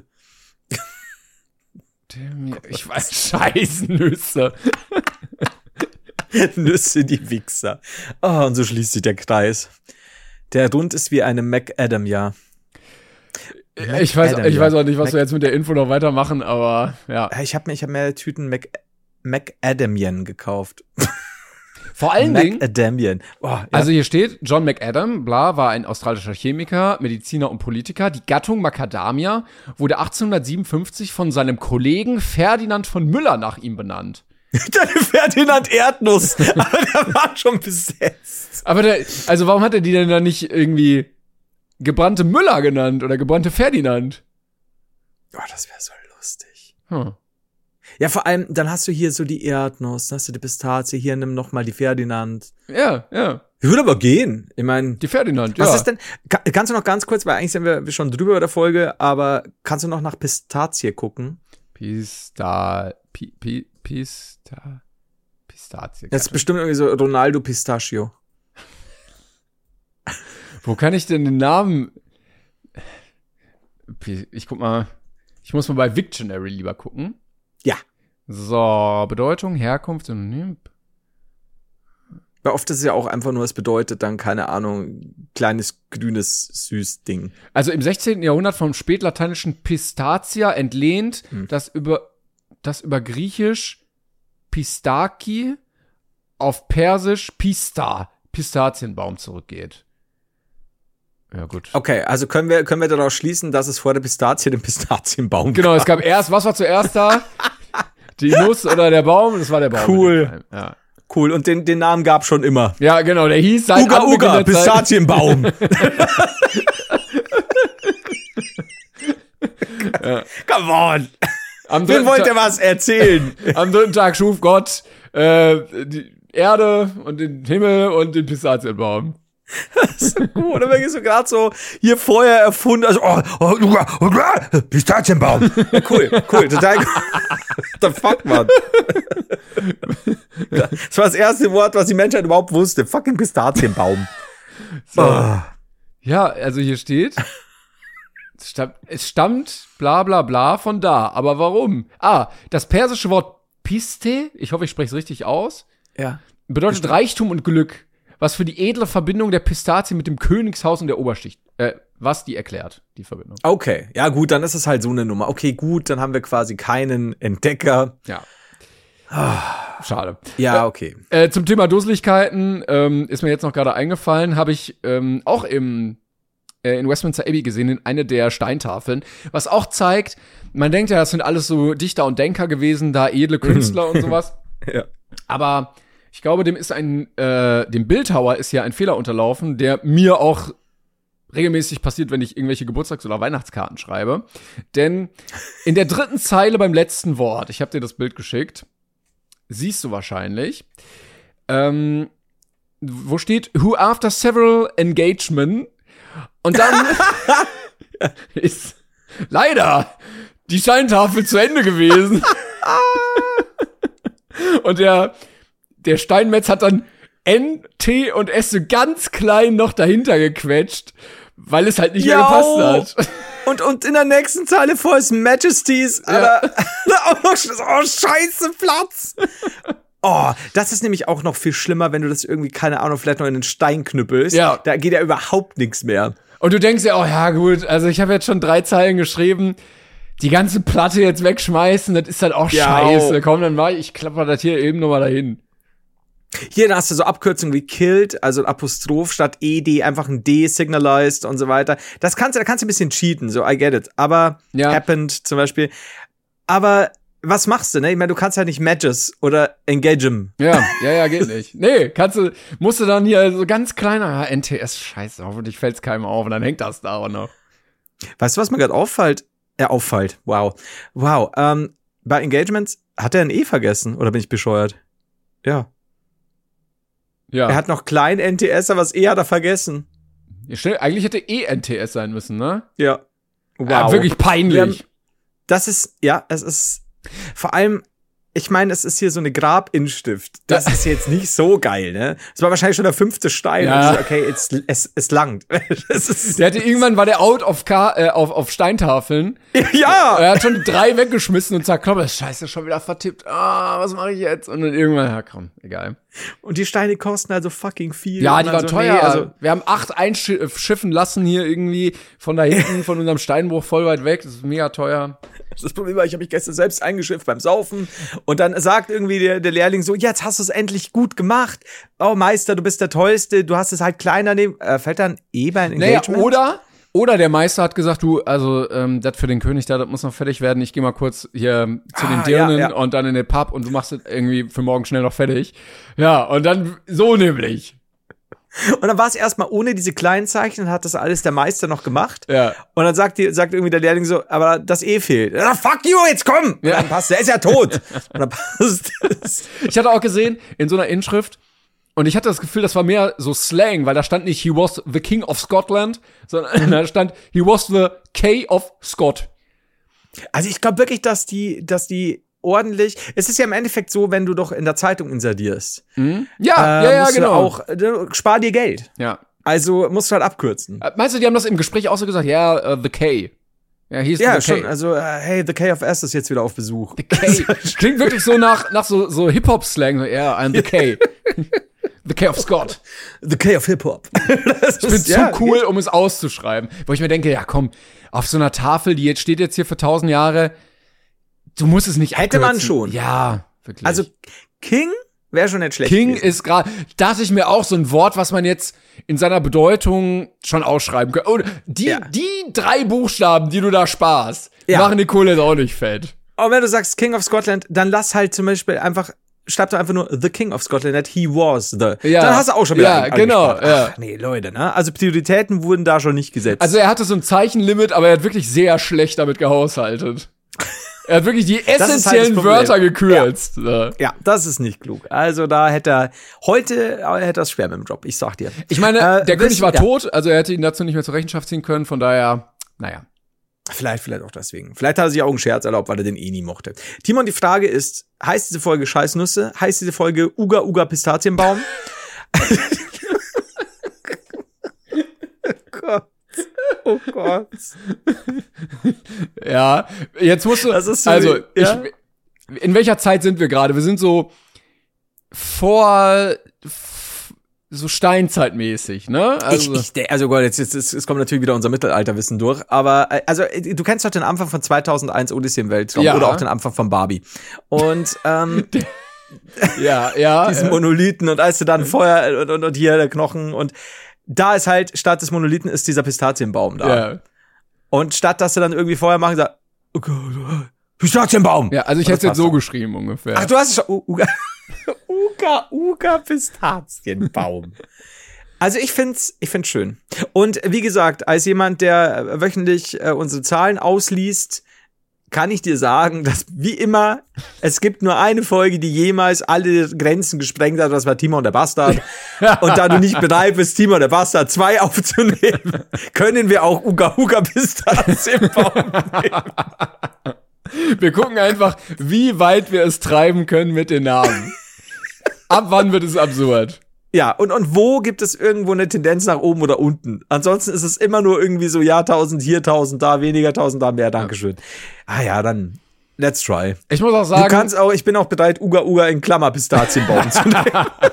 Ich weiß, Scheißnüsse. Nüsse, die Wichser. Oh, und so schließt sich der Kreis. Der Rund ist wie eine Macadamia. Ich weiß, ich weiß auch nicht, was Mac- wir jetzt mit der Info noch weitermachen, aber ja. Ich habe mir, ich hab mir Tüten Mac- Macadamien gekauft. Vor allen Dingen. Macadamien. Oh, ja. Also hier steht, John Macadam, bla, war ein australischer Chemiker, Mediziner und Politiker. Die Gattung Macadamia wurde achtzehnhundertsiebenundfünfzig von seinem Kollegen Ferdinand von Müller nach ihm benannt. Der Ferdinand Erdnuss. Aber der war schon besetzt. Aber der, also warum hat er die denn dann nicht irgendwie gebrannte Müller genannt oder gebrannte Ferdinand? Oh, das wäre so lustig. Hm. Ja, vor allem, dann hast du hier so die Erdnuss, dann hast du die Pistazie, hier nimm noch mal die Ferdinand. Ja, ja. Würde aber gehen. Ich meine, die Ferdinand, was ja. ist denn, kann, kannst du noch ganz kurz, weil eigentlich sind wir schon drüber bei der Folge, aber kannst du noch nach Pistazie gucken? Pista, Pi, Pi, Pista, Pistazie. Das ist bestimmt irgendwie so Ronaldo Pistachio. Wo kann ich denn den Namen? Ich guck mal. Ich muss mal bei Wiktionary lieber gucken. Ja. So, Bedeutung, Herkunft, Synonym. Weil oft ist es ja auch einfach nur, es bedeutet dann, keine Ahnung, kleines, grünes, süß Ding. Also im sechzehnten Jahrhundert vom spätlateinischen Pistacia entlehnt, hm. das über das über Griechisch Pistaki auf Persisch Pista, Pistazienbaum zurückgeht. Ja, gut. Okay, also können wir können wir daraus schließen, dass es vor der Pistazie den Pistazienbaum Genau, gab. es gab erst, was war zuerst da? Die Nuss oder der Baum? Das war der Baum. Cool. Ja. Cool, und den, den Namen gab's schon immer. Ja, genau, der hieß seit Uga Uga, Pistazienbaum. Ja. Come on. Am Wen wollt Ta- ihr was erzählen? Am dritten Tag schuf Gott äh, die Erde und den Himmel und den Pistazienbaum. Das ist so gut. Oder wirklich so gerade so hier vorher erfunden, also oh, oh, Uga, Uga, Pistazienbaum. Ja, cool, cool, total cool. What the fuck, Mann? Das war das erste Wort, was die Menschheit überhaupt wusste. Fucking Pistazienbaum. So. Oh. Ja, also hier steht, es stammt, es stammt bla bla bla von da. Aber warum? Ah, das persische Wort Piste, ich hoffe, ich spreche es richtig aus, Ja. bedeutet Bestimmt. Reichtum und Glück, was für die edle Verbindung der Pistazie mit dem Königshaus und der Oberschicht, äh, was die erklärt, die Verbindung. Okay, ja gut, dann ist es halt so eine Nummer. Okay, gut, dann haben wir quasi keinen Entdecker. Ja. Schade. Ja, okay. Äh, zum Thema Dusseligkeiten ähm, ist mir jetzt noch gerade eingefallen, habe ich ähm, auch im äh, in Westminster Abbey gesehen, in eine der Steintafeln, was auch zeigt, man denkt ja, das sind alles so Dichter und Denker gewesen, da edle Künstler und sowas. Ja. Aber ich glaube, dem ist ein, äh, dem Bildhauer ist ja ein Fehler unterlaufen, der mir auch regelmäßig passiert, wenn ich irgendwelche Geburtstags- oder Weihnachtskarten schreibe. Denn in der dritten Zeile beim letzten Wort, ich habe dir das Bild geschickt, siehst du wahrscheinlich, ähm, wo steht, who after several engagement, und dann ist leider die Steintafel zu Ende gewesen. Und der, der Steinmetz hat dann N, T und S so ganz klein noch dahinter gequetscht, weil es halt nicht mehr gepasst hat. Und, und in der nächsten Zeile vor ist Majesties, Ja. aber auch noch, oh, scheiße, Platz. Oh, das ist nämlich auch noch viel schlimmer, wenn du das irgendwie, keine Ahnung, vielleicht noch in den Stein knüppelst. Ja. Da geht ja überhaupt nichts mehr. Und du denkst ja, oh ja gut, also ich habe jetzt schon drei Zeilen geschrieben, die ganze Platte jetzt wegschmeißen, das ist halt auch Ja. scheiße. Komm, dann mach ich, ich klapper das hier eben nochmal dahin. Hier da hast du so Abkürzungen wie killed, also ein Apostroph statt E D, einfach ein D signalized und so weiter. Das kannst du, da kannst du ein bisschen cheaten, so I get it. Aber Ja. happened zum Beispiel. Aber was machst du, ne? Ich meine, du kannst halt nicht Matches oder engage 'em. Ja, ja, ja, geht nicht. Nee, kannst du, musst du dann hier so ganz kleiner, ah, N T S, scheiße, hoffentlich fällt's keinem auf und dann hängt das da auch noch. Weißt du, was mir gerade auffällt? Er auffällt. Wow. Wow. Ähm, bei Engagements hat er ein E vergessen, oder bin ich bescheuert? Ja. Ja, Er hat noch klein N T S, aber das E hat er vergessen. ja schnell, eigentlich hätte eh N T S sein müssen, ne? Ja. Wow. Ja, wirklich peinlich. Wir haben- Das ist, ja, es ist, vor allem, ich meine, es ist hier so eine Grabinschrift. Das Ja. ist jetzt nicht so geil, ne? Es war wahrscheinlich schon der fünfte Stein. Ja. Und so, okay, es, es, es langt. Es ist, Der hatte irgendwann war der out auf, Ka äh, auf, auf Steintafeln. ja! Er hat schon drei weggeschmissen und sagt, komm, scheiße, schon wieder vertippt. Ah, was mache ich jetzt? Und dann irgendwann, ja komm, egal. Und die Steine kosten also fucking viel. Ja, Und die dann waren so, teuer. nee, also, Wir haben acht einschiffen lassen hier irgendwie von da hinten, von unserem Steinbruch voll weit weg. Das ist mega teuer. das Problem war, ich habe mich gestern selbst eingeschifft beim Saufen. Und dann sagt irgendwie der, der Lehrling so, jetzt hast du es endlich gut gemacht. Oh, Meister, du bist der Tollste. Du hast es halt kleiner nehmen. Äh, fällt dann eh bei ein Naja, Engagement? oder, oder der Meister hat gesagt, du, also ähm, das für den König da, das muss noch fertig werden. Ich gehe mal kurz hier zu den Ah, Dirnen ja, ja. und dann in den Pub und du machst das irgendwie für morgen schnell noch fertig. Ja, und dann so nämlich. Und dann war es erstmal ohne diese kleinen Zeichen, dann hat das alles der Meister noch gemacht. Ja. Und dann sagt, die, sagt irgendwie der Lehrling so, aber das E fehlt. Ah, fuck you, jetzt komm! Und Ja. dann passt, der ist ja tot. Und dann passt es. Ich hatte auch gesehen, in so einer Inschrift, und ich hatte das Gefühl, das war mehr so Slang, weil da stand nicht, he was the king of Scotland, sondern da stand, he was the K of Scott. Also ich glaube wirklich, dass die, dass die ordentlich. Es ist ja im Endeffekt so, wenn du doch in der Zeitung inserierst. Mhm. Ja, äh, ja, ja, musst du genau. Auch, du, spar dir Geld. Ja. Also musst du halt abkürzen. Äh, Meinst du, die haben das im Gespräch auch so gesagt? Ja, uh, The K. Ja, hieß Ja, The K. schon. Also, äh, hey, The K of S ist jetzt wieder auf Besuch. The K. Klingt wirklich so nach, nach so, so Hip-Hop-Slang. So, ja, I'm The K. The K of Scott. The K of Hip-Hop. Ich bin zu ja, cool, um es auszuschreiben. Wo ich mir denke, ja komm, auf so einer Tafel, die jetzt steht jetzt hier für tausend Jahre, du musst es nicht Hätte abkürzen. man schon. Ja, wirklich. Also, King wäre schon nicht schlecht King gewesen. ist gerade, dachte ich mir auch, so ein Wort, was man jetzt in seiner Bedeutung schon ausschreiben kann. Und die, Ja. die drei Buchstaben, die du da sparst, Ja. machen die Kohle jetzt auch nicht fett. Aber wenn du sagst King of Scotland, dann lass halt zum Beispiel einfach, schreib doch einfach nur The King of Scotland, that he was the. Ja. Dann hast du auch schon wieder Ja, einen genau, angespart. ja. Ach, nee, Leute, ne? Also Prioritäten wurden da schon nicht gesetzt. Also er hatte so ein Zeichenlimit, aber er hat wirklich sehr schlecht damit gehaushaltet. Er hat wirklich die halt das essentiellen Problem. Wörter gekürzt. Ja. ja, das ist nicht klug. Also da hätte er, heute äh, hätte er es schwer mit dem Job, ich sag dir. Ich meine, Äh, der wisst- König war ja. tot, also er hätte ihn dazu nicht mehr zur Rechenschaft ziehen können, von daher, naja. Vielleicht, vielleicht auch deswegen. Vielleicht hat er sich auch einen Scherz erlaubt, weil er den eh nie mochte. Timon, die Frage ist, heißt diese Folge Scheißnüsse? Heißt diese Folge Uga Uga Pistazienbaum? Oh Gott. Oh Gott. Ja, jetzt musst du, Das ist so also, wie- ja? ich, in welcher Zeit sind wir gerade? Wir sind so vor, f- so Steinzeitmäßig, ne? Also, ich, ich, der- also Gott, jetzt, jetzt, jetzt, jetzt kommt natürlich wieder unser Mittelalterwissen durch, aber äh, also äh, du kennst doch den Anfang von zweitausendeins Odyssee im Weltraum Ja. oder auch den Anfang von Barbie. Und ähm, ja, ja. diesen äh, Monolithen und als du dann Feuer und, und, und hier der Knochen und da ist halt, statt des Monolithen ist dieser Pistazienbaum da. ja. Und statt, dass du dann irgendwie Feuer machen, sagst, oh Gott, Pistazienbaum! ja, also ich Und hätte es das jetzt so passt geschrieben ungefähr. Ach, du hast es schon. Uga, Uga, Uga Pistazienbaum. Also ich find's, ich find's schön. Und wie gesagt, als jemand, der wöchentlich äh, unsere Zahlen ausliest, kann ich dir sagen, dass wie immer, es gibt nur eine Folge, die jemals alle Grenzen gesprengt hat, das war Timon der Bastard. Und da du nicht bereit bist, Timon der Bastard zwei aufzunehmen, können wir auch Uga Uga Pistazienbaum nehmen. Wir gucken einfach, wie weit wir es treiben können mit den Namen. Ab wann wird es absurd? Ja, und, und wo gibt es irgendwo eine Tendenz nach oben oder unten? Ansonsten ist es immer nur irgendwie so, ja, tausend hier, tausend da, weniger, tausend da, mehr, Dankeschön. Ah ja, dann, let's try. Ich muss auch Du sagen, kannst auch, ich bin auch bereit, Uga Uga in Klammer Pistazienbaum zu nehmen.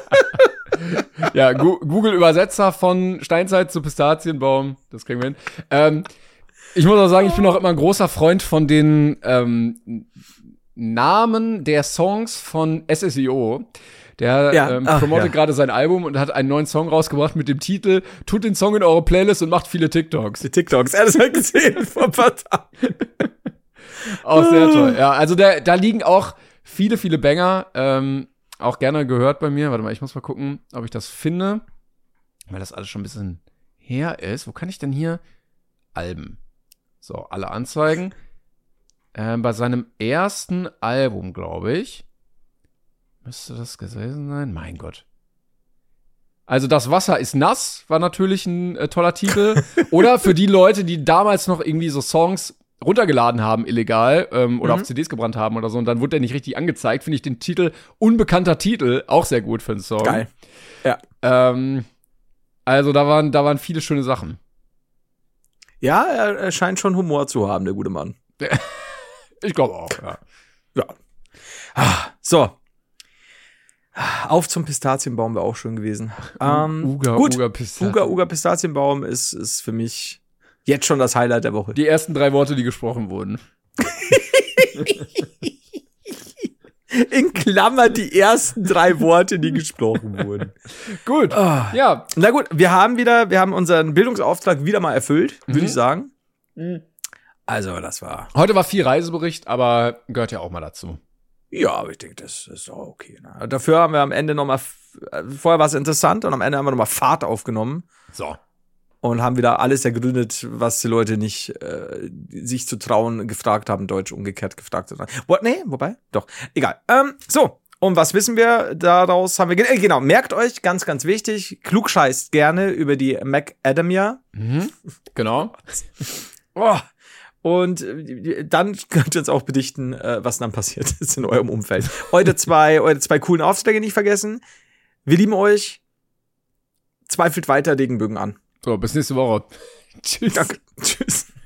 ja, Gu- Google-Übersetzer von Steinzeit zu Pistazienbaum, das kriegen wir hin. Ähm, ich muss auch sagen, ich bin auch immer ein großer Freund von den ähm, Namen der Songs von S S I O. Der Ja, ähm, ach, promotet ja. gerade sein Album und hat einen neuen Song rausgebracht mit dem Titel Tut den Song in eure Playlist und macht viele TikToks. Die TikToks, er hat es halt gesehen vor ein paar Tagen. Auch sehr toll. Ja, also da, da liegen auch viele, viele Banger. Ähm, auch gerne gehört bei mir. Warte mal, ich muss mal gucken, ob ich das finde. Weil das alles schon ein bisschen her ist. Wo kann ich denn hier Alben? So, alle Anzeigen. Ähm, bei seinem ersten Album, glaube ich. Müsste das gewesen sein? Mein Gott. Also das Wasser ist nass war natürlich ein äh, toller Titel. Oder für die Leute, die damals noch irgendwie so Songs runtergeladen haben, illegal, ähm, oder Mhm. auf C Ds gebrannt haben oder so, und dann wurde der nicht richtig angezeigt, finde ich den Titel Unbekannter Titel auch sehr gut für einen Song. Geil. Ja. Ähm, also da waren, da waren viele schöne Sachen. Ja, er, er scheint schon Humor zu haben, der gute Mann. Ich glaube auch, ja. Ja. Ah, so. Auf zum Pistazienbaum wäre auch schön gewesen. Ähm, Uga, gut. Uga, Pistazien. Uga Uga Pistazienbaum ist, ist für mich jetzt schon das Highlight der Woche. Die ersten drei Worte, die gesprochen wurden. In Klammer die ersten drei Worte, die gesprochen wurden. Gut. Ah. Ja. Na gut, wir haben wieder, wir haben unseren Bildungsauftrag wieder mal erfüllt, würde Mhm. ich sagen. Also, das war, Heute war viel Reisebericht, aber gehört ja auch mal dazu. ja, aber ich denke, das ist auch okay. Ne? Dafür haben wir am Ende nochmal, vorher war es interessant und am Ende haben wir nochmal Fahrt aufgenommen. So. Und haben wieder alles ergründet, was die Leute nicht äh, sich zu trauen gefragt haben, Deutsch umgekehrt gefragt haben. What? Nee, wobei? Doch. Egal. Ähm, so, und was wissen wir daraus? Haben wir ge- äh, genau, merkt euch, ganz, ganz wichtig, klugscheißt gerne über die Macadamia. Mhm. Genau. Oh, Und äh, dann könnt ihr uns auch bedichten, äh, was dann passiert ist in eurem Umfeld. Eure zwei, eure zwei coolen Aufschläge nicht vergessen. Wir lieben euch. Zweifelt weiter, legen Bögen an. So, bis nächste Woche. Tschüss. Danke. Tschüss.